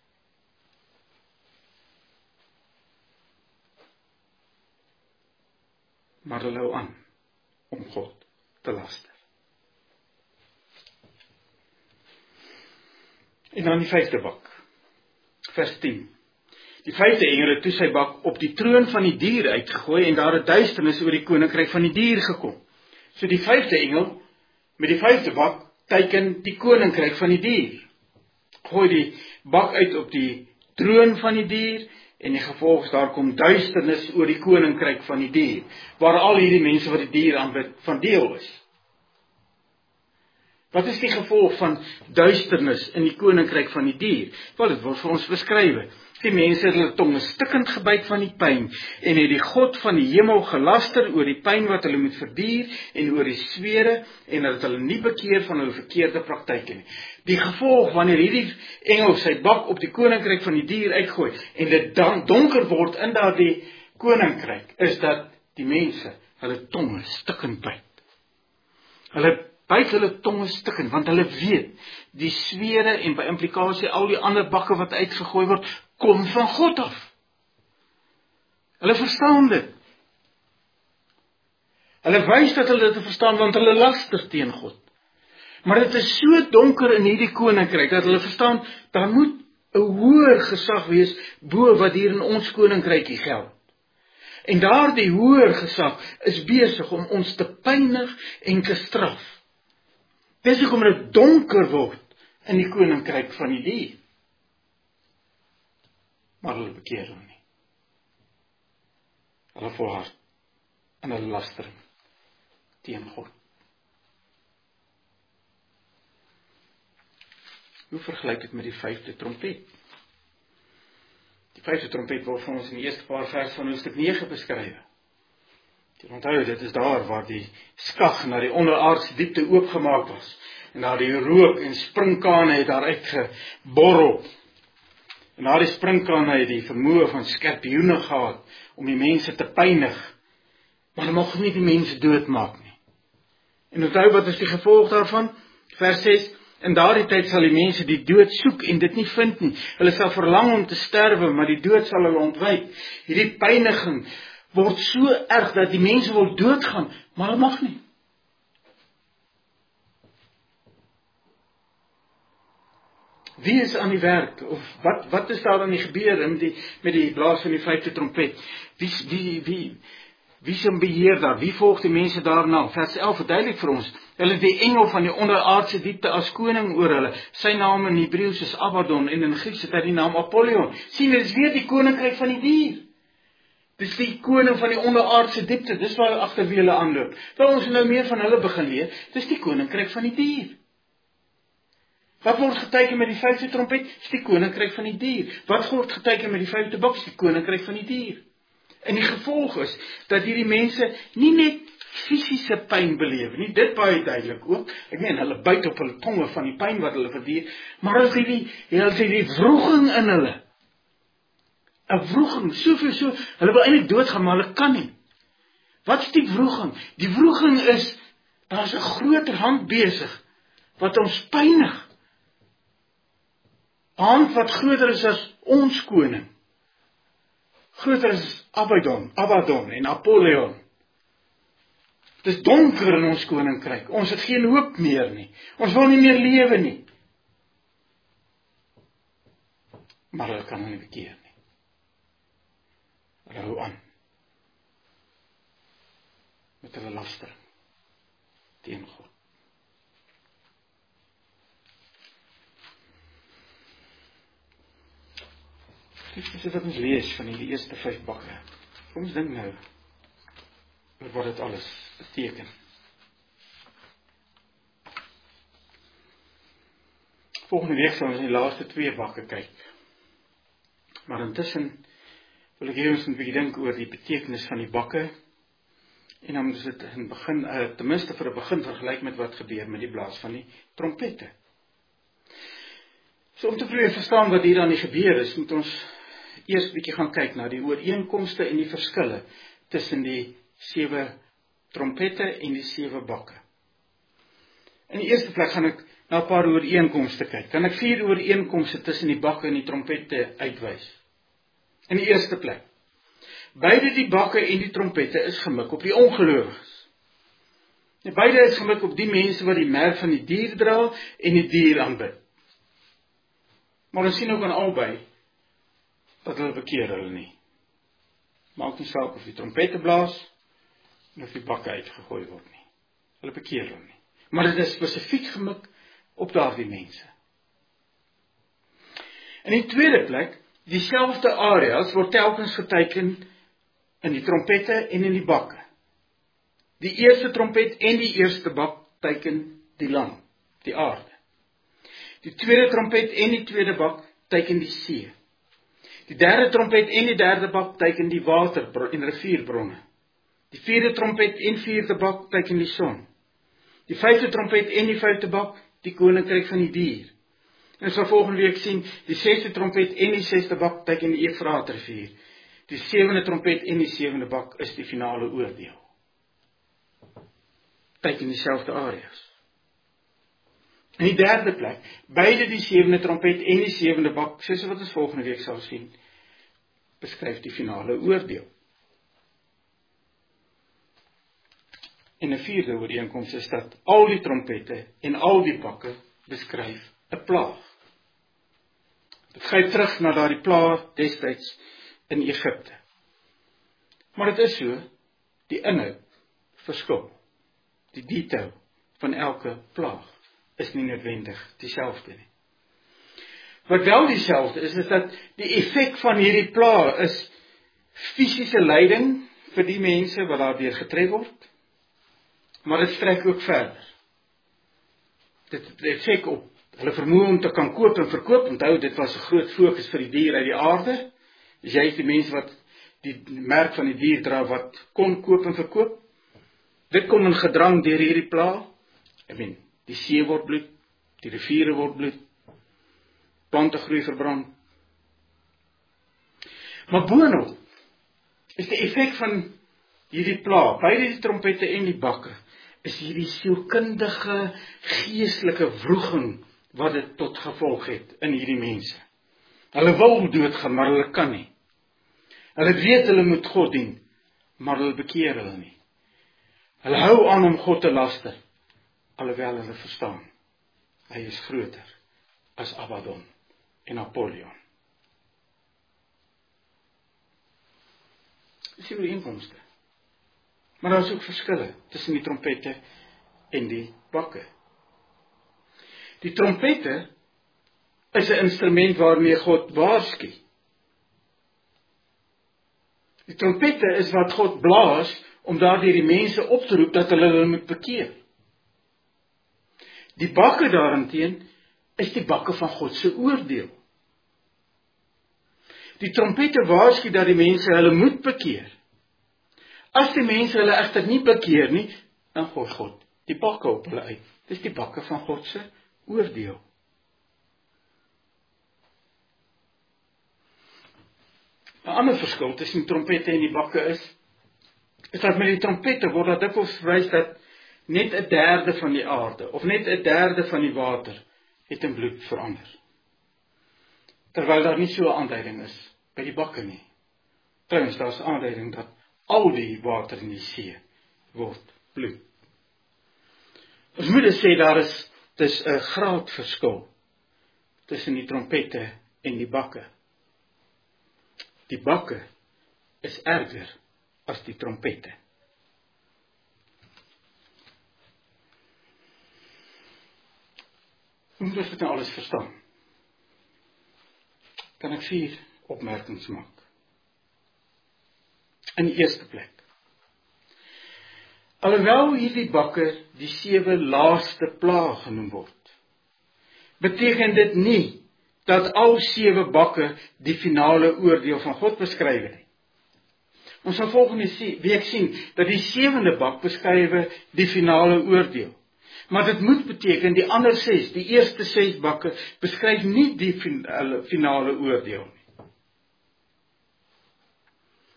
Maar hulle hou aan om God te laster. En dan die 5de bak, vers 10. Die 5de engel het toe sy bak op die troon van die dier uitgegooi en daar het duisternis oor die koninkryk van die dier gekom. So die 5de engel met die 5de bak teken die koninkryk van die dier. Gooi die bak uit op die troon van die dier en die gevolg is daar kom duisternis oor die koninkryk van die dier, waar al hierdie mense wat die dier aanbid van deel is. Wat is die gevolg van duisternis in die koninkryk van die dier? Wel, dit word vir ons beskrywe. Die mense het hulle tonge stikkend gebyt van die pyn en het die God van die hemel gelaster oor die pyn wat hulle moet verduur en oor die swere en dat hulle nie bekeer van hulle verkeerde praktyke nie. Die gevolg wanneer hierdie engel sy bak op die koninkryk van die dier uitgooi en dit dan donker word in daardie koninkryk, is dat die mense hulle tonge stikkend byt. Hulle byt hulle tonge stikkend, want hulle weet, die swere en by implikasie al die ander bakke wat uitgegooi word, kom van God af. Hulle verstaan dit. Hulle wys dat hulle dit verstaan, want hulle laster teen God. Maar dit is so donker in hierdie koninkryk, dat hulle verstaan, daar moet 'n hoër gesag wees, bo wat hier in ons koninkrykie geld. En daardie hoër gesag is besig om ons te pynig en te straf. Dis hoekom dit donker word in die koninkryk van die dier. Maar hulle bekeer hulle nie. Hulle volhard in hulle lastering teen God. Hoe vergelyk dit met die 5de trompet? Die 5de trompet word vir ons in die eerste paar vers van hoofstuk 9 beskryf. Jy onthou, dit is daar waar die skag na die onderaardse diepte oopgemaak was. En daar die rook en springkane het daar uitgeborrel. En daar die springkane het die vermoë van skorpioene gehad om die mense te pynig. Maar hulle mag nie die mense doodmaak nie. En onthou, wat is die gevolg daarvan? Vers 6. In daardie tyd sal die mense die dood soek en dit nie vind nie. Hulle sal verlang om te sterwe, maar die dood sal hulle ontwyk. Hierdie pyniging word so erg dat die mense wil doodgaan, maar hulle mag nie. Wie is aan die werk? Of wat is daar aan die gebeur met die blaas van die 5de trompet? Wie is in beheer daar? Wie volg die mense daarna? Vers 11 verduidelik vir ons. Hulle is die engel van die onderaardse diepte as koning oor hulle. Sy naam in Hebreëus is Abaddon en in Grieks het hy die naam Apollyon. Sien, dit is weer die koninkryk van die dier. Dis die koning van die onderaardse diepte. Dis waar agter wie hulle aanloop. Wil ons nou meer van hulle begin leer? Dis die koninkryk van die dier. Wat word geteken met die 5de trompet? Dis die koninkryk van die dier. Wat word geteken met die 5de bak? Dis die koninkryk van die dier. En die gevolg is dat hierdie mense nie net fisiese pyn beleef nie, dit baie duidelik ook. Ek meen, hulle byt op hulle tonge van die pyn wat hulle verduur, maar hulle het die wroging in hulle. 'n Wroging, soveel, hulle wil eintlik doodgaan, maar hulle kan nie. Wat is die wroging? Die wroging is, daar is 'n groter hand besig, wat ons pynig. 'n Hand wat groter is as ons koning. Groter is Abaddon en Apollyon. Het is donker in ons koninkryk. Ons het geen hoop meer nie. Ons wil nie meer lewe nie. Maar hulle kan nie bekeer nie. Hulle hou aan met hulle lastering teen God. Dis wat ons lees van die eerste 5 bakke. Kom ons dink nou oor wat dit alles beteken. Volgende week sal ons in die laaste 2 bakke kyk. Maar intussen wil ek hier ons 'n bietjie dink oor die betekenis van die bakke. En dan is dit in begin, ten minste vir 'n begin vergelyk met wat gebeur met die blaas van die trompette. So om te probeer verstaan wat hier aan die gebeur is, moet ons eers bietjie gaan kyk na die ooreenkomste en die verskille tussen die 7 trompette en die 7 bakke. In die eerste plek gaan ek na 'n paar ooreenkomste kyk. Kan ek 4 ooreenkomste tussen die bakke en die trompette uitwys? In die eerste plek, beide die bakke en die trompette is gemik op die ongelowiges. Beide is gemik op die mense wat die merk van die dier dra en die dier aanbid. Maar ons sien ook aan albei dat hulle bekeer hulle nie. Maak nie saak of die trompette blaas en of die bakke uitgegooi word nie. Hulle bekeer hulle nie. Maar dit is spesifiek gemik op daardie mense. In die tweede plek, dieselfde areas word telkens geteken in die trompette en in die bakke. Die eerste trompet en die eerste bak teken die land, die aarde. Die tweede trompet en die tweede bak teken die see. Die derde trompet en die derde bak teken die water en rivierbronne. Die vierde trompet en vierde bak teken die son. Die vyfde trompet en die vyfde bak die koninkryk van die dier. En so volgende week sien, die 6de trompet en die 6de bak teken die Efraatrivier. Die 7de trompet en die 7de bak is die finale oordeel. Teken dieselfde areas. In die derde plek, beide die 7de trompet en die 7de bak, soos wat ons volgende week sal sien, beskryf die finale oordeel. En 'n vierde ooreenkoms is dat al die trompette en al die bakke beskryf 'n plaag. Dit gryp terug na daardie plaag destyds in Egipte. Maar dit is so, die inhoud verskil. Die detail van elke plaag is nie noodwendig dieselfde nie. Wat wel dieselfde is dat die effek van hierdie plaag is fisiese lyding vir die mense wat daardeur getref word, maar dit strek ook verder. Dit effek op hulle vermoë om te kan koop en verkoop. Onthou, dit was 'n groot fokus vir die dier uit die aarde. Dis juist die mense wat die merk van die dier dra wat kon koop en verkoop. Dit kom in gedrang deur hierdie plaag. Die see word bloed, die riviere word bloed, plante groei verbrand. Maar boonop is die effek van hierdie plaag, beide die trompette en die bakke, is hierdie sielkundige, geestelike wroging wat dit tot gevolg het in hierdie mense. Hulle wil doodgaan, maar hulle kan nie. Hulle weet hulle moet God dien, maar hulle bekeer hulle nie. Hulle hou aan om God te laster, alhoewel hulle verstaan, hy is groter as Abaddon en Apollyon. Dis die ooreenkomste. Maar daar is ook verskille tussen die trompette en die bakke. Die trompette is 'n instrument waarmee God waarsku. Die trompette is wat God blaas om daardeur die mense op te roep dat hulle moet bekeer. Die bakke daarenteen is die bakke van God se oordeel. Die trompette waarsku dat die mense hulle moet bekeer. As die mense hulle egter nie bekeer nie, dan gooi God die bakke op hulle uit. Dis die bakke van God se oordeel. Een ander verskil tussen die trompette en die bakke is dat met die trompette word dat dikwels verwys dat net 1/3 van die aarde, of net 1/3 van die water, het in bloed verander. Terwyl daar nie so 'n aanduiding is by die bakke nie. Trouwens, daar is aanduiding dat al die water in die see word bloed. Ons moet sê daar is 'n groot verskil tussen die trompette en die bakke. Die bakke is erger as die trompette. Hoe moet ons dit nou alles verstaan? Kan ek 4 opmerkings maak. In die eerste plek. Alhoewel hierdie bakke die 7 laaste plaag genoem word, beteken dit nie dat al 7 bakke die finale oordeel van God beskryf nie. Ons sal volgende week sien dat die 7de bak beskryf die finale oordeel. Maar dit moet beteken die ander 6, die eerste 6 bakke beskryf nie die finale oordeel nie.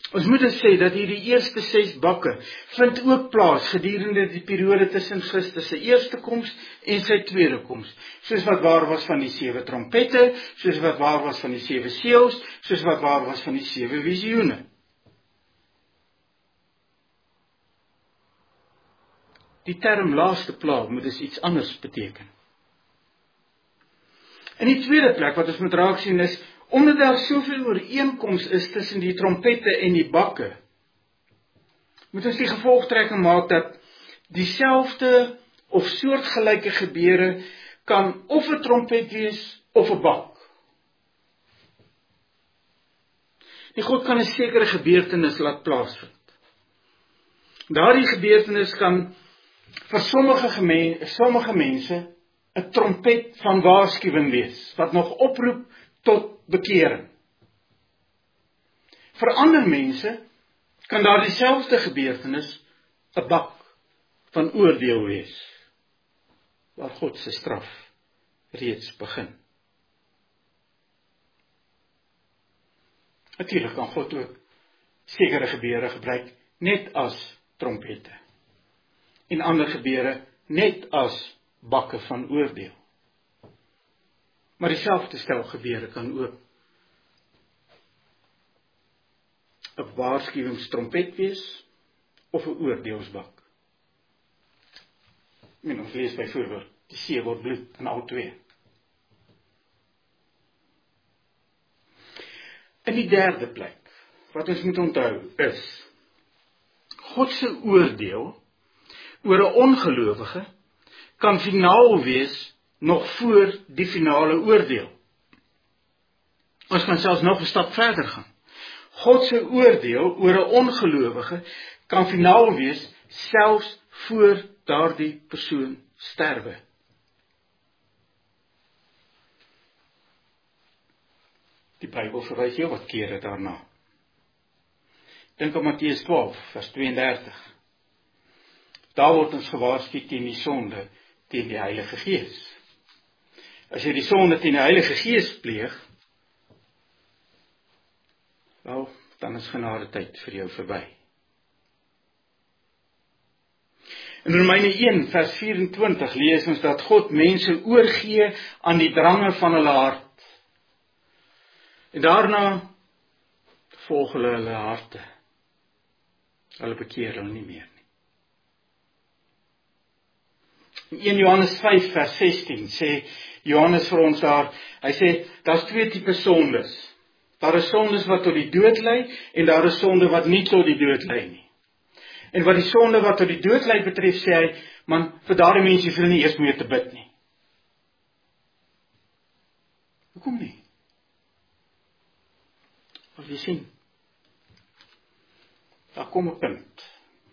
Ons moet dus sê dat hierdie eerste 6 bakke vind ook plaas gedurende die periode tussen Christus se eerste koms en sy tweede koms. Soos wat waar was van die 7 trompette, soos wat waar was van die 7 seels, soos wat waar was van die 7 visioene. Die term laaste plaag moet dus iets anders beteken. In die tweede plek wat ons moet raak sien is, omdat daar soveel ooreenkoms is tussen die trompette en die bakke, moet ons die gevolgtrekking maak dat dieselfde of soortgelyke gebeure kan of 'n trompet wees of 'n bak. Die God kan 'n sekere gebeurtenis laat plaasvind. Daardie gebeurtenis kan vir sommige mense 'n trompet van waarskuwing wees, wat nog oproep tot bekering. Vir ander mense kan daar dieselfde gebeurtenis 'n bak van oordeel wees, waar God se straf reeds begin. Natuurlik kan God ook sekere gebeure gebruik net as trompette, en ander gebeure net as bakke van oordeel. Maar dieselfde stel gebeure kan ook 'n waarskuwingstrompet wees of 'n oordeelsbak. Ons lees byvoorbeeld die see word bloed in al twee. In die derde plek wat ons moet onthou is God se oordeel oor 'n ongelowige kan finaal wees nog voor die finale oordeel. Ons kan selfs nog 'n stap verder gaan. God se oordeel oor 'n ongelowige kan finaal wees selfs voor daardie persoon sterwe. Die Bybel verwys heel wat kere daarna. Dink aan Matteus 12 vers 32. Daar word ons gewaarsku teen die sonde teen die Heilige Gees. As jy die sonde teen die Heilige Gees pleeg, wel, dan is genade tyd vir jou verby. In Romeine 1 vers 24 lees ons dat God mense oorgee aan die drange van hulle hart. En daarna volg hulle harte. Hulle bekeer hulle nie meer nie. In 1 Johannes 5 vers 16 sê Johannes vir ons daar, hy sê, daar's 2 tipe sondes. Daar is sondes wat tot die dood lei, en daar is sonde wat nie tot die dood lei nie. En wat die sonde wat tot die dood lei betref, sê hy, man, vir daardie mense hoef hulle nie eers meer te bid nie. Hoekom nie? As jy sien, daar kom 'n punt,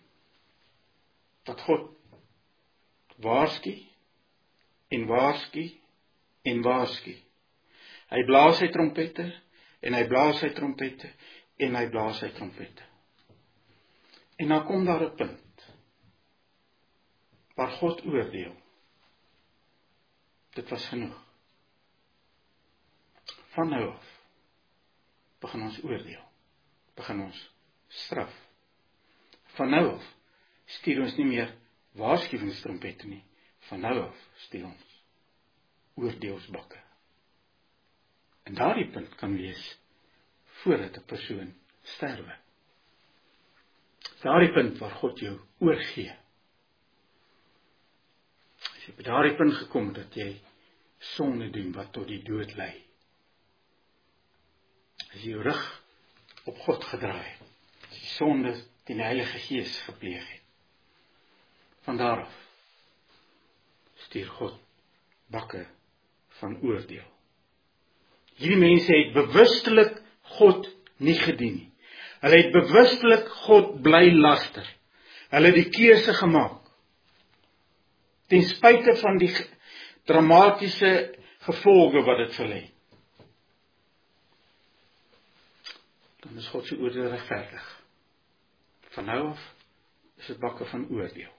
dat God waarsku, en waarsku, en waarsku. Hy blaas sy trompette, en hy blaas sy trompette, en hy blaas sy trompette. En dan kom daar 'n punt, waar God oordeel. Dit was genoeg. Van nou af, begin ons oordeel, begin ons straf. Van nou af, stuur ons nie meer waarskuwingstrompette nie, van nou af stuur ons oordeelsbakke. En daardie punt kan wees, voordat 'n persoon sterwe. Daardie punt waar God jou oorgee. As jy by daardie punt gekom dat jy sonde doen wat tot die dood lei. As jy jou rug op God gedraai het, as jy sonde teen die Heilige Gees gepleeg het. Van daar af stuur God bakke van oordeel. Hierdie mense het bewustelik God nie gedien nie. Hulle het bewustelik God bly laster. Hulle het die keuse gemaak. Ten spyte van die dramatiese gevolge wat dit sal hê. Dan is God se oordeel regverdig. Van nou af is dit bakke van oordeel.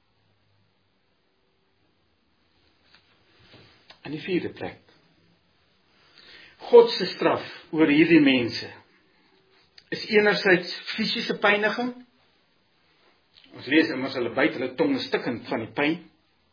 In die vierde plek, God se straf oor hierdie mense is enerzijds fisiese pyniging. Ons lees immers hulle byt hulle tonge stikkend van die pyn.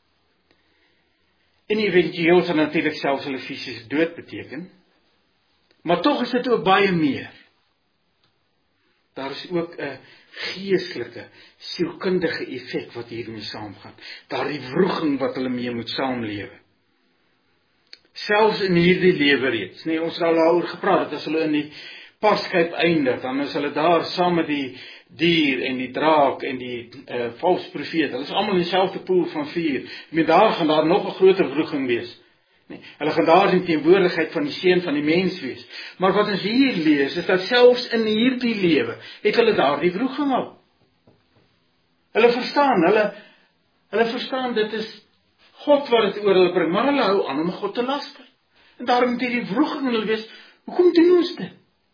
En eventueel sal natuurlik selfs hulle fisiese dood beteken. Maar tog is dit ook baie meer. Daar is ook 'n geestelike, sielkundige effek wat hiermee saamgaan. Daardie wroging wat hulle mee moet saamlewe. Selfs in hierdie lewe reeds. Nee, ons het al daaroor gepraat, dat as hulle in die Paaskyp eindig, dan is hulle daar saam met die dier en die draak en die valse profeet. Hulle is almal in dieselfde poel van vuur. Maar daar gaan daar nog 'n groter wroging wees. Nee, hulle gaan daar in teenwoordigheid van die seun van die mens wees. Maar wat ons hier lees, is dat selfs in hierdie lewe, het hulle daardie wroging al. Hulle verstaan, dit is God wat dit oor hulle bring, maar hulle hou aan om God te laster. En daarom moet hierdie wroging in hulle wees, hoekom doen ons dit?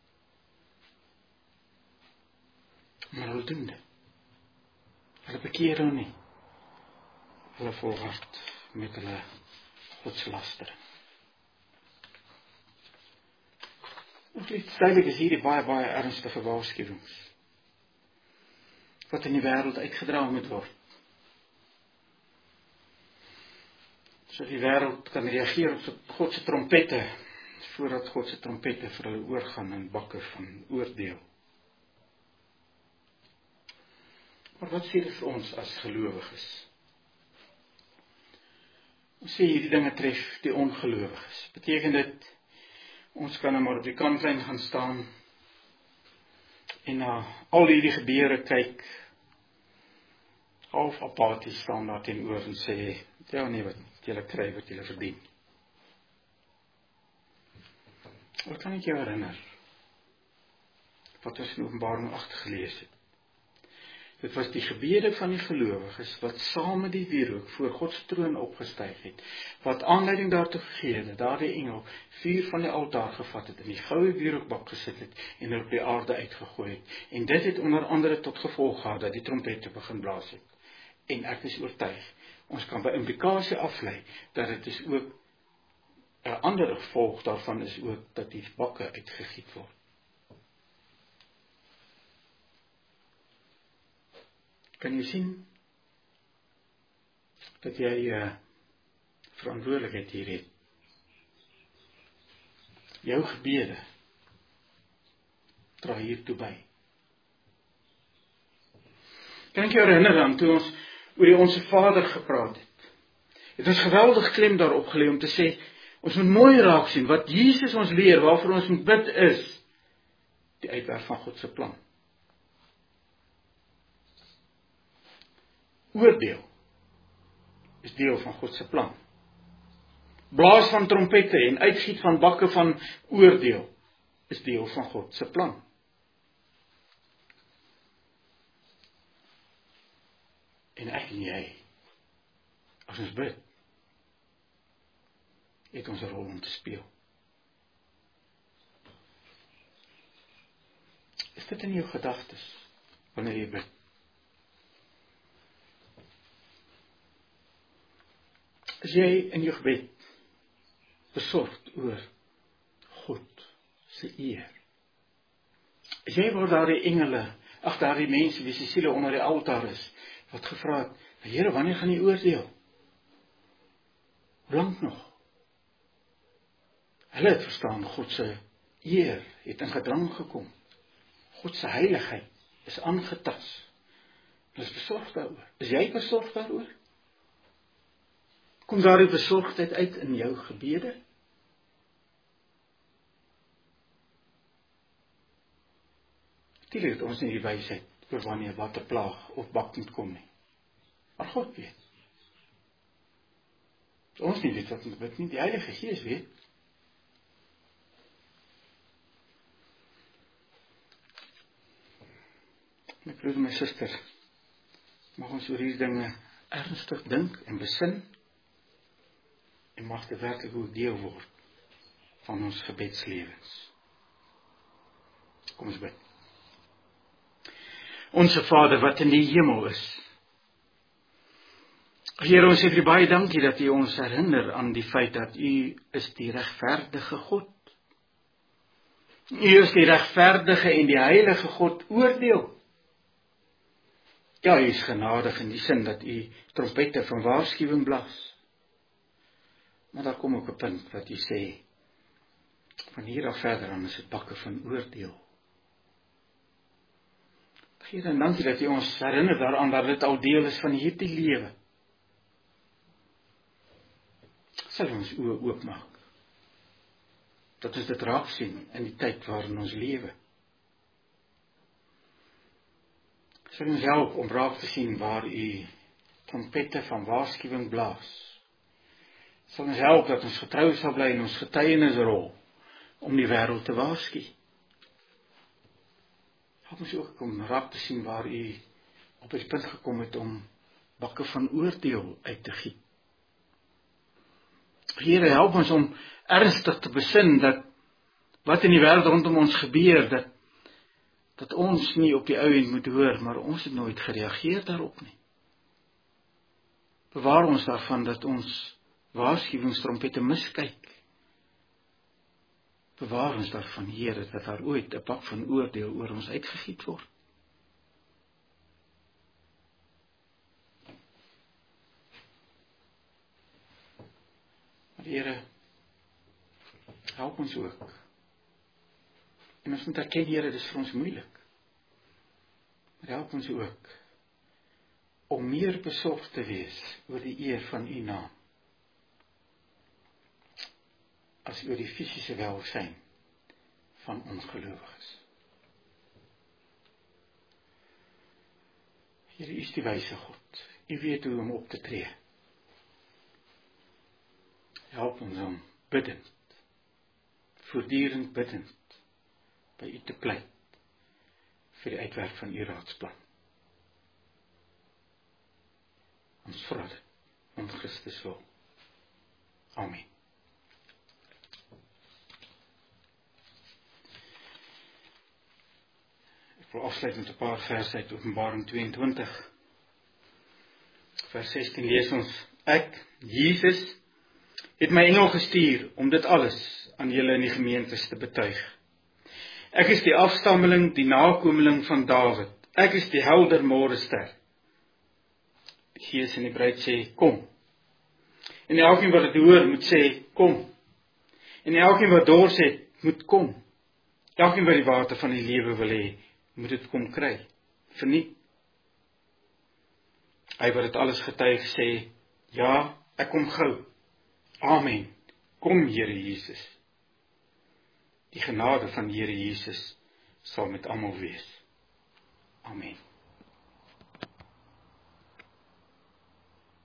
Maar hulle doen dit. Hulle bekeer hom nie. Hulle volhard met hulle godslastering. Duidelik is hierdie baie ernstige waarskuwings wat in die wêreld uitgedra moet word. So die wêreld kan reageer op God se trompette, voordat God se trompette vir hulle oorgaan in bakke van oordeel. Maar wat sê dit vir ons as gelowiges? Ons sê hierdie dinge tref die ongelowiges. Beteken dit, ons kan maar op die kantlyn gaan staan en na al hierdie gebeure kyk, half apaties staan daar teenoor en sê, ja nee, wat julle kry wat julle verdien. Wat kan ek jou herinner? Wat ons in Openbaring 8 gelees het. Dit was die gebede van die gelowiges wat saam met die wierook voor God se troon opgestyg het, wat aanleiding daartoe gegee het, dat daardie engel vuur van die altaar gevat het, in die goue wierookbak gesit het, en er op die aarde uitgegooi het. En dit het onder andere tot gevolg gehad, dat die trompette begin blaas het. En ek is oortuig, ons kan by implikasie aflei, dat dit is ook, 'n ander gevolg daarvan is ook, dat die bakke uitgegiet word. Kan jy sien, dat jy verantwoordelikheid hier het? Jou gebede dra hiertoe by. Kan ek jou herinner aan, toe ons oor die Onse Vader gepraat het, het ons geweldig klem daarop gelê om te sê, ons moet mooi raak sien, wat Jesus ons leer, waarvoor ons moet bid is, die uitwerk van God se plan. Oordeel is deel van God se plan. Blaas van trompette en uitgiet van bakke van oordeel is deel van God se plan. En ek en jy, as ons bid, het ons 'n rol om te speel. Is dit in jou gedagtes wanneer jy bid? Is jy in jou gebed besorgd oor God se eer? Is jy waar daar die engele, daar die mense wie se siele onder die altaar is, wat gevra het, Here, wanneer gaan jy oordeel? Hoe lank nog? Hulle het verstaan, God se eer het in gedrang gekom. God se heiligheid is aangetas. Hulle is besorgd daaroor. Is jy besorgd daaroor? Kom daar die besorgdheid uit in jou gebede? Natuurlik het ons nie die wysheid oor wanneer wat 'n plaag of bak moet kom nie. Maar God weet. Ons nie weet wat ons bid nie, die Heilige Gees weet. My broer en my suster, mag ons oor hierdie dinge ernstig dink en besin, en mag dit werklik ook deel word van ons gebedslewens. Kom ons bid. Onse Vader wat in die hemel is. Here, ons sê baie dankie dat U ons herinner aan die feit dat U is die regverdige God. U is die regverdige en die heilige God oordeel. Ja, u is genadig in die sin dat u trompette van waarskuwing blaas. Maar daar kom ook 'n punt wat u sê, van hier af verder dan is dit bakke van oordeel. Here, en dankie dat u ons herinner daaraan dat dit al deel is van hierdie lewe. Sal ons oë oopmaak, dat ons dit raak sien in die tyd waarin ons lewe. Sal ons help om raak te sien waar u trompette van waarskuwing blaas. Sal ons help dat ons getrou sal bly in ons getuienisrol om die wêreld te waarsku. Help ons ook om raak te sien waar u op die punt gekom het om bakke van oordeel uit te giet. Here, help ons om ernstig te besin dat wat in die wêreld rondom ons gebeur, dat ons nie op die ou end moet hoor, maar ons het nooit gereageer daarop nie. Bewaar ons daarvan dat ons waarskuwingstrompette miskyk. Bewaar ons daarvan, Here, dat daar ooit 'n bak van oordeel oor ons uitgegiet word. Maar Here, help ons ook. En ons moet erken, Here, dis vir ons moeilik. Maar help ons ook om meer besorgd te wees oor die eer van u naam, as oor die fisiese welsyn van ongelowiges. Here, u is die wyse God. U weet hoe om op te tree. Help ons om biddend, voortdurend biddend, by u te pleit, vir die uitwerk van u raadsplan. Ons vra dit, om Christus wil. Amen. Ek wil afsluit met 'n paar verse uit Openbaring 22. Vers 16 lees ons: Ek, Jesus, het my engel gestuur om dit alles aan julle in die gemeentes te betuig. Ek is die afstammeling, die nakomeling van Dawid. Ek is die helder môrester. Die Gees en die bruid sê, kom. En elkeen wat dit hoor, moet sê, kom. En elkeen wat dors het, moet kom. Elkeen wat die water van die lewe wil hê, moet dit kom kry. Verniet. Hy wat dit alles getuig sê, ja, ek kom gou. Amen. Kom, Here Jesus. Die genade van Here Jesus sal met almal wees. Amen.